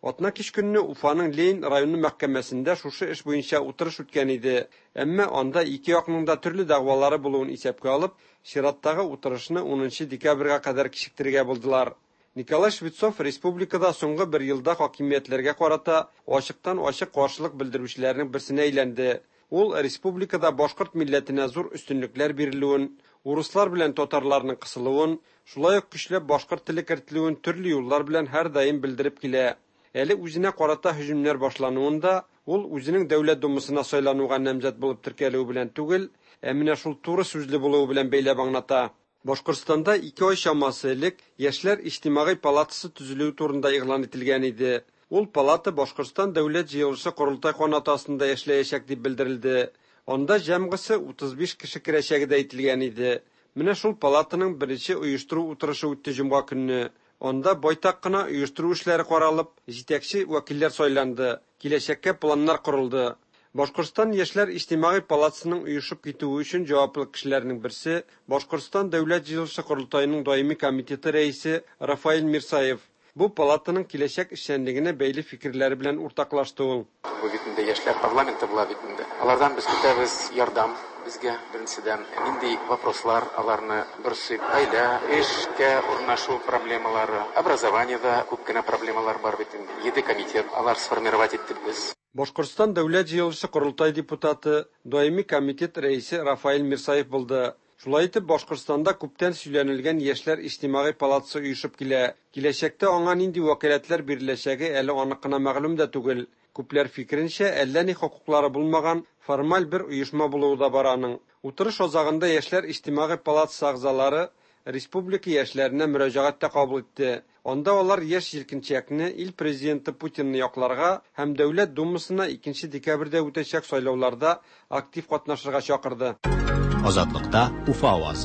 Атна кич көнне Уфаның Ленин районы мәхкәмәсендә шушы эш буенча утырыш үткән иде. Әмма анда ике якның да төрле дәгъвалары булуын исәпкә алып, чираттагы утырышны 10 декабрьгә кадәр кичектергә булдылар. Николай Швецов республикада соңгы бер елда хакимиятләргә карата ачыктан-ачык каршылык белдерүчеләрнең берсенә әйләнде. Ул республикада башкорт милләтенә зур өстенлекләр бирелүен, урыслар белән татарларның кысылуын, шулай ук көчләп башкорт теле кертелүен төрле юллар белән һәр даим белдереп килә. Әле үзенә карата һөҗүмнәр башлануында ул үзенең дәүләт думасына сайлануга намзәт булып теркәлү белән түгел, ә менә шул туры сүзле булуы белән бәйләп аңлата. Башкортстанда 2 ай чамасы элек Яшьләр иҗтимагый палатасы төзелү турында игълан ителгән иде. Ул палата Башкортстан дәүләт җыелышы курултай канатасында эшләячәк дип белдерелде. Анда җәмгысе 35 кеше керәчәге дә әйтелгән иде. Менә шул палатаның беренче оештыру утырышы үтте җомга көнне. Анда байтак кына оештыру эшләре каралып, җитәкче вәкилләр сайланды, киләчәккә планнар корылды. Башкортстан Яшьләр иҗтимагый палатасының оешып китүе өчен җаваплы кешеләрнең берсе Башкортстан дәүләт җыелышы курултайының даими комитеты рәисе Рафаэль Мирсаев. Бу палатаның киләчәк эшчәнлегенә бәйле фикерләре белән уртаклашты ул. Бу битендә яшьләр парламенты була битендә. Алардан без көтәбез ярдәм. Безгә беренчедән нинди вопрослар аларны берсе гаилә, эшкә урнашу проблемалары, образованиедә күп кенә проблемалар бар бит инде. 7 комитет алар сформировать итте без. Башкортстан дәүләт җыелышы курултай депутаты, даими комитет рәисе Рафаэль Мирсаев булды. Шулай итеп, Башкортстанда күптән сөйләнелгән Яшьләр иҗтимагый палатасы оешып килә. Киләчәктә аңа нинди вәкаләтләр биреләчәге әле аныкына мәгълүм дә түгел. Күпләр фикеренчә, әллә ни хокуклары булмаган формаль бер оешма булуы да бар аның. Утырыш азагында Яшьләр иҗтимагый палатасы әгъзалары республика яшьләренә мөрәҗәгать тә кабул итте. Анда алар яшь җилкенчәкне ил президенты Путинны якларга һәм дәүләт думасына 2 декабрьдә үтәчәк сайлауларда актив катнашырга чакырды. Азатлыкта Уфа авазы.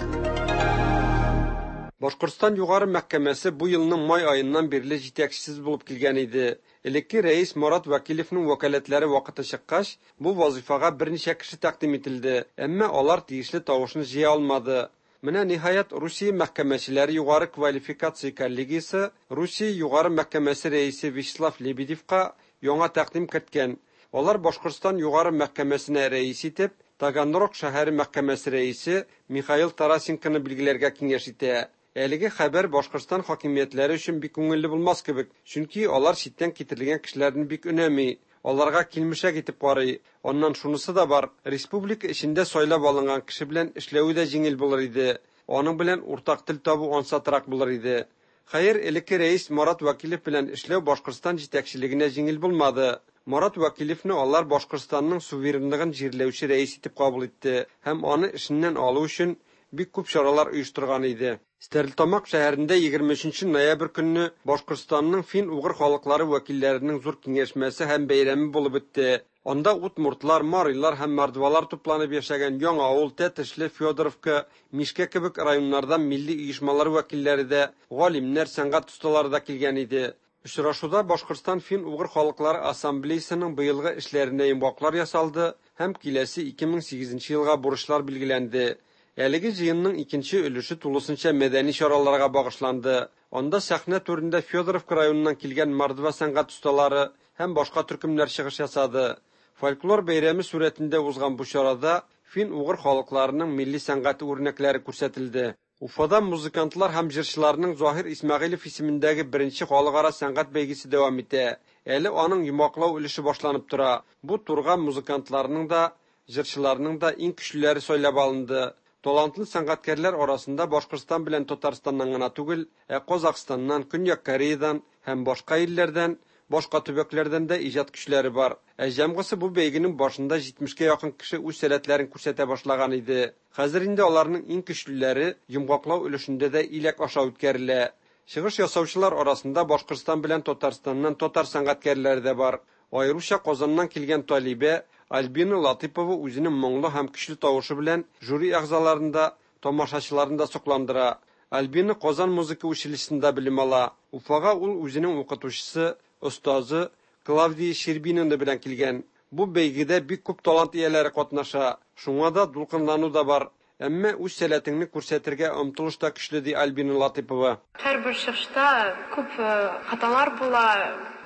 Башкортстан югары мәхкәмәсе бу елның май аеннан бирле җитәкчесез булып килгән иде. Элекке рәис Марат Вәкилевнең вәкаләтләре вакыты чыккач, бу вазифага берничә кеше тәкъдим ителде, әмма алар тиешле тавышны җыя алмады. Менә ниһаять Русия мәхкәмәчеләре югары квалификация коллегиясе Русия югары мәхкәмәсе рәисе Вячеслав Лебедевка яңа тәкъдим киткән. Алар Башкортстан югары мәхкәмәсенә рәис итеп Таганрог шәһәре мәхкәмәсе рәисе Михаил Тарасенконы билгеләргә киңәш итә. Әлеге хәбәр Башкортстан хакимиятләре өчен бик күңелле булмас кебек, чөнки алар читтән китерелгән кешеләрне бик өнәми. Аларга килмешәк итеп карый. Аннан шунысы да бар. Республика эчендә сайлап алынган кеше белән эшләү дә җиңел булыр иде. Аның белән уртак тел табу ансатрак булыр иде. Хәер, элекке рәис Марат Вәкилев белән эшләү Башкортстан җитәкчелегенә җиңел булмады. Марат Вәкилевне алар Башкортстанның суверенлыгын җирләүче рәис итеп кабул итте һәм аны эшеннән алу өчен бик күп чаралар оештырган иде. Стәрлетамак шәһәрендә 23 ноябрь көнне Башкортстанның фин-угыр халыклары вәкилләренең зур киңәшмәсе һәм бәйрәме булып үтте. Анда утмуртлар, марыйлар һәм мардвалар тупланып яшәгән Яңа авыл, Тәтешле, Федоровка, Мишкә кебек районнардан милли оешмалар вәкилләре дә, галимнәр, сәнгать осталары да килгән иде. Очрашуда Башкортстан фин-угыр халыклары ассамблеясының быелгы эшләренә йомгаклар ясалды һәм киләсе 2008 елга бурычлар билгеләнде. Әлеге җыенның икенче өлеше тулысынча мәдәни чараларга багышланды. Анда сәхнә түрендә Федоровка районыннан килгән мардва сәнгать осталары һәм башка төркемнәр чыгыш ясады. Фольклор бәйрәме сурәтендә узган бу чарада фин-угыр халыкларының милли сәнгать үрнәкләре күрсәтелде. Уфада музыкантлар һәм җырчыларның Заһир Исмәгыйлев исемендәге беренче халыкара сәнгать бәйгесе дәвам итә. Әле аның йомаклау өлеше башланып тора. Бу турга музыкантларның да, җырчыларның да иң көчлеләре сайлап алынды. Талантлы сәнгатькәрләр арасында Башкортстан белән Татарстаннан гына түгел, Казакъстаннан, Көньяк Кореядан һәм башка илләрдән, башка төбәкләрдән дә иҗат көчләре бар. Җәмгысе бу бәйгенең башында 70-кә якын кеше үз сәләтләрен күрсәтә башлаган иде. Хәзер инде аларның иң көчлеләре йомгаклау өлешендә дә иләк аша үткәрелә. Чыгыш ясаучылар арасында Башкортстан белән Татарстаннан татар сәнгатькәрләре дә бар. Аеруча Казаннан килгән Талибә Альбина Латипова үзенең моңлы һәм көчле тавышы белән жюри әгъзаларында, тамашачыларында сокландыра. Альбина Казан музыка училищесында белем ала. Уфага ул үзенең укытучысы, остазы Клавдия Щербинина белән килгән. Бу бәйгедә бик күп талант ияләре катнаша. Шуңа да дулкынлану да бар. Әмма үз сәләтеңне күрсәтергә омтылыш та көчле ди Альбина Латипова. Һәр бер чыгышта күп хаталар була.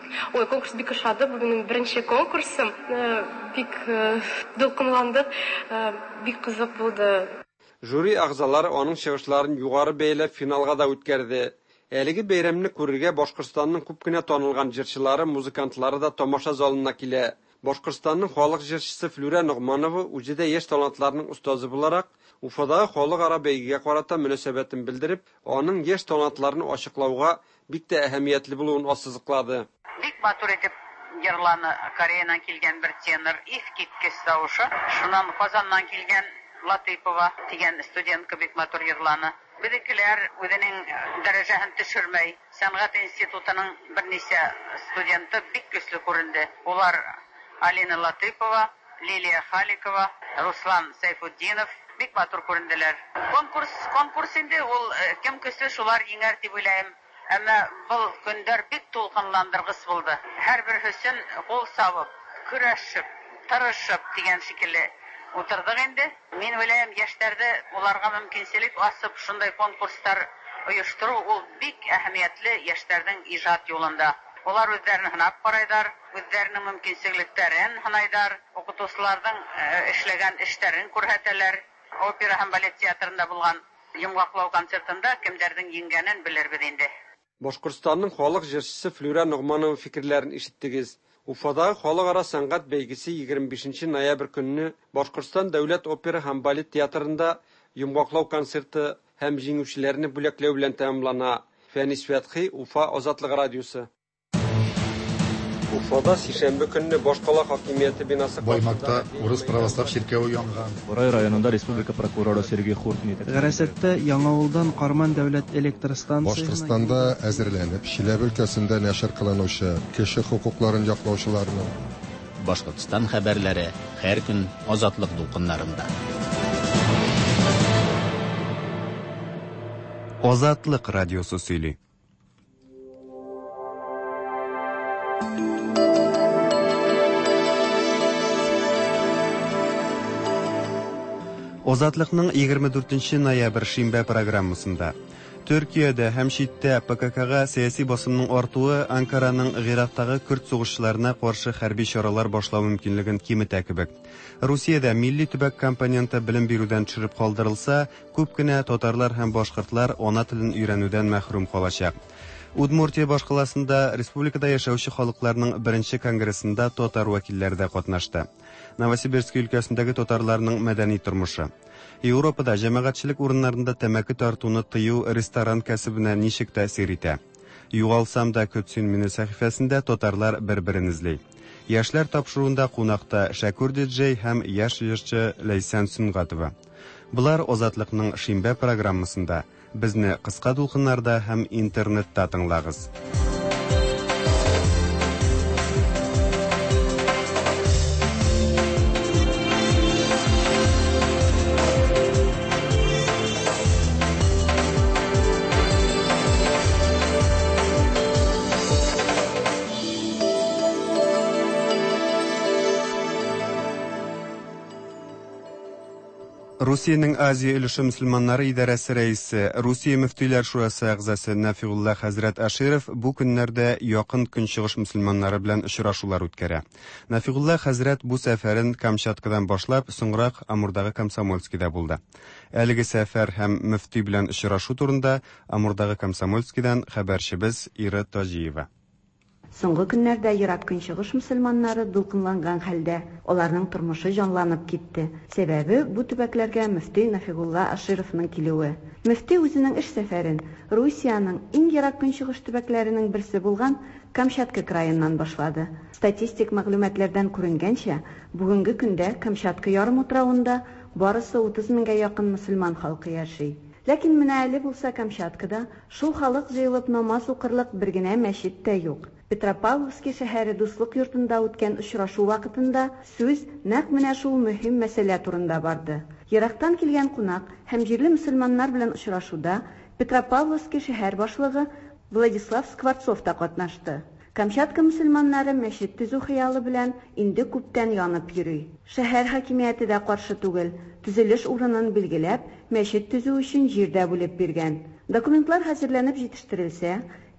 Ой, конкурс бик ошады. Бу минем беренче конкурсым. Бик дулкынландык, бик кызык булды. Жюри ағзалары аның чыгышларын югары бәйләп финалга да үткәрде. Әлеге бәйрәмне күрергә Башкортстанның күп кенә танылган җырчылары, музыкантлары да тамаша залына килә. Башкортстанның халык җырчысы Флүрә Ногманова үҗедә яшь талантларның устазы буларак Уфадагы халыкара бәйгегә карата мөнәсәбәтен белдереп, аның яшь талантларын ачыклауга бик тә әһәмиятле булуын ассызыклады. Бик матур итеп җырланы Кореядан килгән бер тенор Искиткес тавышы. Шуннан Казаннан килгән Латыйпова дигән студентка бик матур җырланы. Безекеләр үзенең дәрәҗәһен төшермәй, сәнгать институтының берничә студенты бик көчле күренде. Улар Алина Латыпова, Лилия Халикова, Руслан Сайфуддинов бик матур күренделәр. Конкурс инде ул кем көчле шулар еңәр дип уйлыйм. Әмма бу көндәр бик тулкынландыргыс булды. Һәрбер хөсен кул сабып, көрәшеп, тырышып дигән шикелле утырдык инде. Мин уйлыйм, яшьләрдә уларга мөмкинчелек асып шундай конкурслар оештыру ул бик әһәмиятле яшьләрнең иҗат юлында. Олар үзләрен һынап карайдар, үзләренең мөмкинчелекләрен һынайдар, укытучыларның эшләгән эшләрен күрһәтәләр. Опера һәм балет театрында булган йомгаклау концертында кемдәрнең җиңгәнен белербез инде. Башкортстанның халык җырчысы Флүрә Ногманова фикерләрен ишеттегез. Уфадагы халыкара сәнгать бәйгесе 25 ноябрь көнне Башкортстан дәүләт опера һәм балет театрында йомгаклау концерты һәм җиңүчеләрне бүләкләү белән тәмамлана. Фәнис Фәтхи, Уфа Азатлык радиосы. Уфада сишәмбе көнне Башкала хакимияте бинасы Баймакта Урыс православ ширкәве янган. Борай районында республика прокуроры Сергей Хуртин итә. Гәрәсәттә Яңавылдан Карман дәүләт электр станциясе Башкортстанда әзерләнеп, Чиләбе өлкәсендә нәшер кылынучы кеше хукукларын яклаучыларның Башкортстан хәбәрләре һәр көн Азатлык дулкыннарында. Азатлык радиосы сөйли. Азатлыкның 24 ноябрь шимбә программасында Төркиядә һәм читтә ПККга сәяси басымның артуы Анкараның Гыйрактагы күрд сугышчыларына каршы хәрби чаралар башлау мөмкинлеген киметә кебек. Русиядә милли төбәк компоненты белем бирүдән төшереп калдырылса, күп кенә татарлар һәм башкортлар ана телен өйрәнүдән мәхрүм калачак. Удмуртия башкаласында республикада яшәүче халыкларның беренче конгрессында татар вәкилләре дә катнашты. Новосибирск өлкәсендәге татарларның мәдәни тормышы. Европада җәмәгатьчелек урыннарында тәмәке тартуны тыю ресторан кәсебенә ничек тәэсир итә? Югалсам да көтсен мине сәхифәсендә татарлар бер-берен эзли. Яшьләр тапшыруында кунакта Шәкүр диджей һәм яшь җырчы Ләйсән Сунгатова. Булар Азатлыкның шимбә программасында. Безне кыска дулкыннарда һәм интернетта тыңлагыз. Русиянең Азия өлеше мөселманнары идарәсе рәисе, Русия мөфтиләр шурасы әгъзасы Нафиулла хәзрәт Аширов бу көннәрдә якын көнчыгыш мөселманнары белән очрашулар үткәрә. Нафиулла хәзрәт бу сәфәрен Камчаткадан башлап, соңрак Амурдагы Комсомольскида булды. Әлеге сәфәр һәм мөфти белән очрашу турында Амурдагы Комсомольскидан хәбәрчебез Ира Таҗиева. Соңгы көннәрдә Ирак көнчыгыш мөселманнары дулкынланган хәлдә, аларның тормышы җанланып китте. Сәбәбе бу төбәкләргә мөфти Нафиулла Ашировның килүе. Мөфти үзенең эш сәфәрен Русиянең иң ерак көнчыгыш төбәкләренең берсе булган Камчатка краеннан башлады. Статистик мәгълүматлардан күренгәнчә, бүгенге көндә Камчатка ярым утравында барысы 30 меңгә якын мөселман халкы яши. Ләкин менә әле булса Камчаткада шул халык җыелып намаз укырлык бер генә мәчет тә юк. Петропавловский шәһәре дуслык йортында үткән очрашу вакытында сүз нәкъ менә шул мөһим мәсьәлә турында барды. Ерактан килгән кунак һәм җирле мөселманнар белән очрашуда Петропавловский шәһәр башлыгы Владислав Скворцов та катнашты. Камчатка мөселманнары мәчет төзү хыялы белән инде күптән янып йөри. Шәһәр хакимияте дә каршы түгел, төзелеш урынын билгеләп, мәчет төзү өчен җир дә бүлеп биргән. Документлар хәзерләнеп җитештерелсә,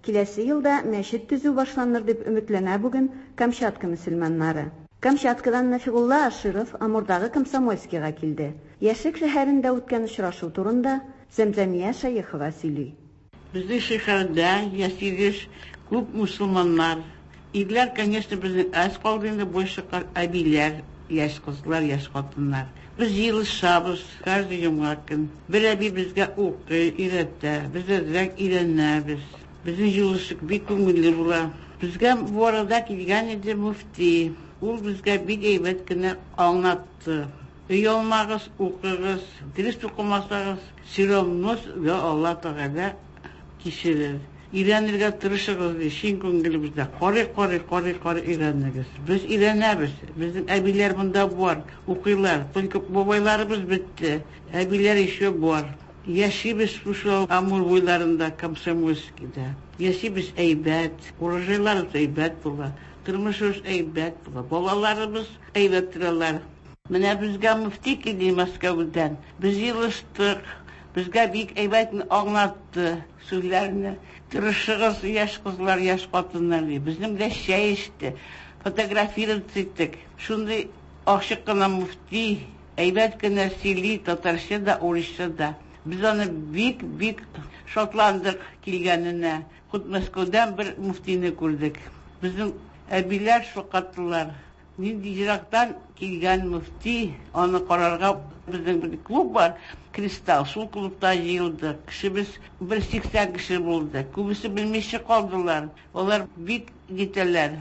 Киләсе елда мәчет төзү башланыр дип өметләнә бүген Камчатка мөселманнары. Камчаткадан Нафигулла Аширов Амурдагы Комсомольскийга килде. Яшек шәһәрендә үткән очрашу турында Зәмзәмия Шәйхова сөйли. Безнең шәһәрдә яшилеш күп мусульманнар. Ирләр, конечно, безнең аз калганда больше әбиләр, яшь кызлар, яшь хатыннар. Biz yılışabız, каждый yumğa kün. Bir əbi bizə oxuyur, öyrətə, biz direkt öyrənəbiz. Bizim yılışıq bir köngülü bula. Bizə bu arada kilgən idi müfti. Ул bizə bir eybət günə anlattı. Öy olmağız, oxuyuz, diriz oxumazsağız, siromuz ve Allah Teala kişidir. İranırga tırışığız, şin köngülümüzdə. Qori İranırız. Biz İranəbiz. Bizim əbilər bunda var, oxuyurlar. Çünki babaylarımız bitti. Əbilər işi var. Yaşayız şu Amur boylarında, Komsomolskiydə. Yaşayız eybət. Urajaylarımız eybət bula. Tırmışız eybət bula. Balalarımız eybətdirlər. Mənə bizə müfti kildi Moskvadan. Biz yılışdıq. Bizə bir eybətini anlattı. Sözlərini. Tırışığız, yaş kızlar, yaş kadınlar diye. Bizim de şey işte, fotoğrafirimiz ettik. Şimdi aşıkkına müfti, eybet kına sili, Tatarşa da, Orişa da. Biz onu büyük şatlandık kilgenine. Kut Moskov'dan bir müftini kurduk. Bizim abiler şokattılar. Nindi Jirak'tan kilgen müfti, onu kararga bizim bir klub var. Kristal, сол klubda yığıldık. Kişimiz 180 kişi bulduk. Kubisi bilmişi kaldılar. Onlar bit giderler.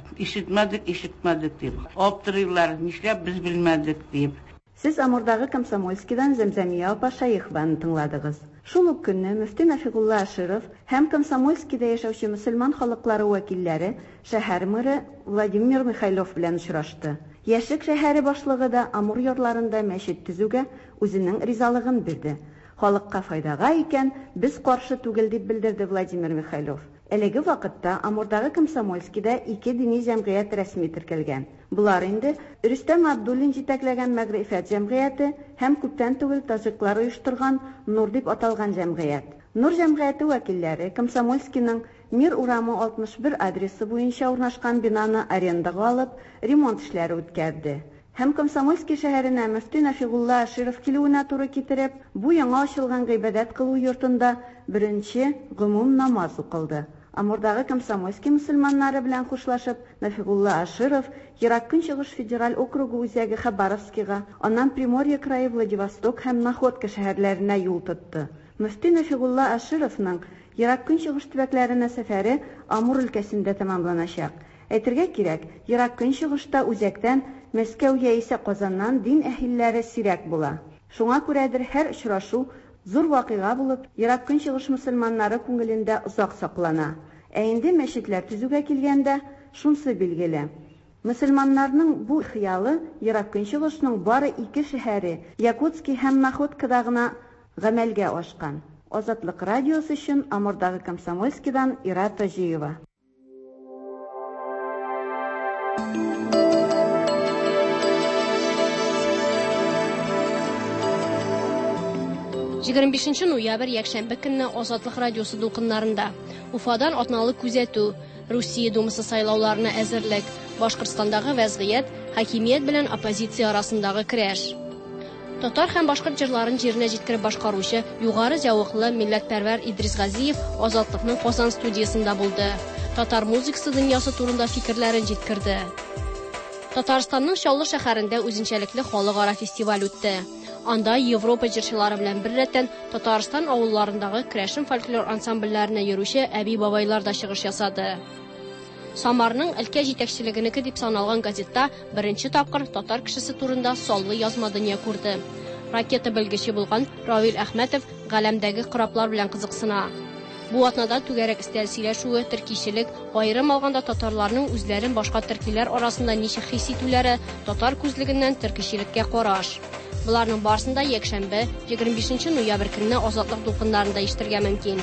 İşitmedik deyip. Optırıyorlar. Nişler biz bilmedik deyip. Siz Amurdağı Komsomolskiydan Zəmzəmiyə Apa Şayıxvanı tınladınız. Шул ук көнне Мөфти Нафигулла Аширов һәм Комсомольскийда яшәүче мөселман халыклары вәкилләре шәһәр мэры Владимир Михайлов белән очрашты. Яшек шәһәре башлыгы да Амур ярларында мәчет төзүгә үзенең ризалыгын бирде. Халыкка файдага икән, без каршы түгел дип белдерде Владимир Михайлов. Әлеге вакытта Амурдагы Комсомольскийда 2 дини җәмгыять рәсми теркәлгән. Булар инде Рөстәм Абдуллин җитәкләгән Мәгърифәт җәмгыяте һәм күптән түгел таҗиклар оештырган Нур дип аталган җәмгыять. Нур җәмгыяте вәкилләре Комсомольскийның Мир урамы 61 адресы буенча урнашкан бинаны арендага алып, ремонт эшләре үткәрде. Һәм Комсомольский шәһәренә Мөфти Нафигулла Аширов килүенә туры китереп, бу яңа ачылган гыйбадәт кылу йортында беренче гомум намаз укылды. Амурдагы Комсомольский мөселманнары белән хушлашып, Нафигулла Аширов Ерак Көнчыгыш федераль округы үзәге Хабаровскийга, аннан Приморье крае Владивосток һәм Находка шәһәрләренә юл тотты. Мөфти Нафигулла Ашировның Ерак Көнчыгыш төбәкләренә сәфәре Амур өлкәсендә тәмамланачак. Әйтергә кирәк, Ерак Көнчыгышта үзәктән Мәскәү яисә Казаннан дин әһелләре сирәк була. Шуңа күрәдер һәр очрашу зур вакыйга булып, Ерак Көнчыгыш мөселманнары күңелендә озак саклана. Ә инде мәчетләр төзүгә килгәндә шунсы билгеле. Мөселманнарның бу хыялы Ерак Көнчыгышның бары 2 шәһәре, Якутский һәм Находкада гына гамәлгә ашкан. Азатлык радиосы өчен Амурдагы Комсомольскийдан Ира Тажиева. 25 ноябрь якшәмбе көнне Азатлык радиосы дулкыннарында Уфадан атналы күзәтү, Русия Думасы сайлауларына әзерлек, Башкортстандагы вәзгыять, хакимият белән оппозиция арасындагы көрәш. Татар һәм башкорт җырларын җиренә җиткереп башкаручы югары зәвыклы милләтпәрвәр Идрис Газиев Азатлыкның Казан студиясында булды. Татар музыкасы дөньясы турында фикерләрен җиткерде. Татарстанның Чаллы шәһәрендә үзенчәлекле халыкара фестиваль үтте. Анда Европа җырчылары белән беррәттән Татарстан авылларындагы керәшен фольклор ансамбльләренә йөрүче әби-бабайлар да чыгыш ясады. Самарның өлкә җитәкчелегенеке дип саналган газетта беренче тапкыр татар кешесе турында саллы язма дөнья күрде. Ракета белгече булган Равил Әхмәтов галәмдәге кораблар белән кызыксына. Бу атнада түгәрәк истәл сөйләшүе, төркичелек, аерым алганда татарларның үзләрен башка төркиләр арасында ничек хис итүләре, татар күзлегеннән төркичелеккә караш. Буларның барысында якшәмбе 25 ноябрь көнне Азатлык дулкыннарында ишетергә мөмкин.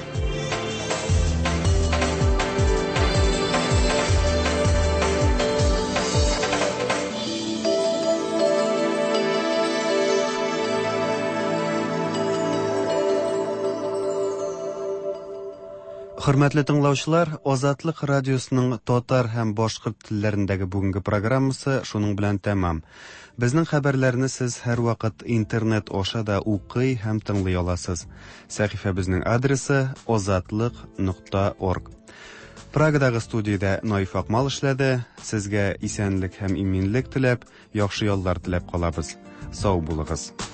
Hürmetli тыңлаучылар, Азатлык радиосының татар һәм башкорт телләрендәге бүгенге программасы шуның белән тәмам. Безнең хәбәрләрне сез һәр вакыт интернет аша да укый һәм тыңлый аласыз. Сәхифәбезнең адресы ozatliq.org. Прагадагы студиядә Наиф Акмал эшләде. Сезгә исәнлек һәм иминлек теләп, яхшы яллар теләп калабыз. Сау булыгыз.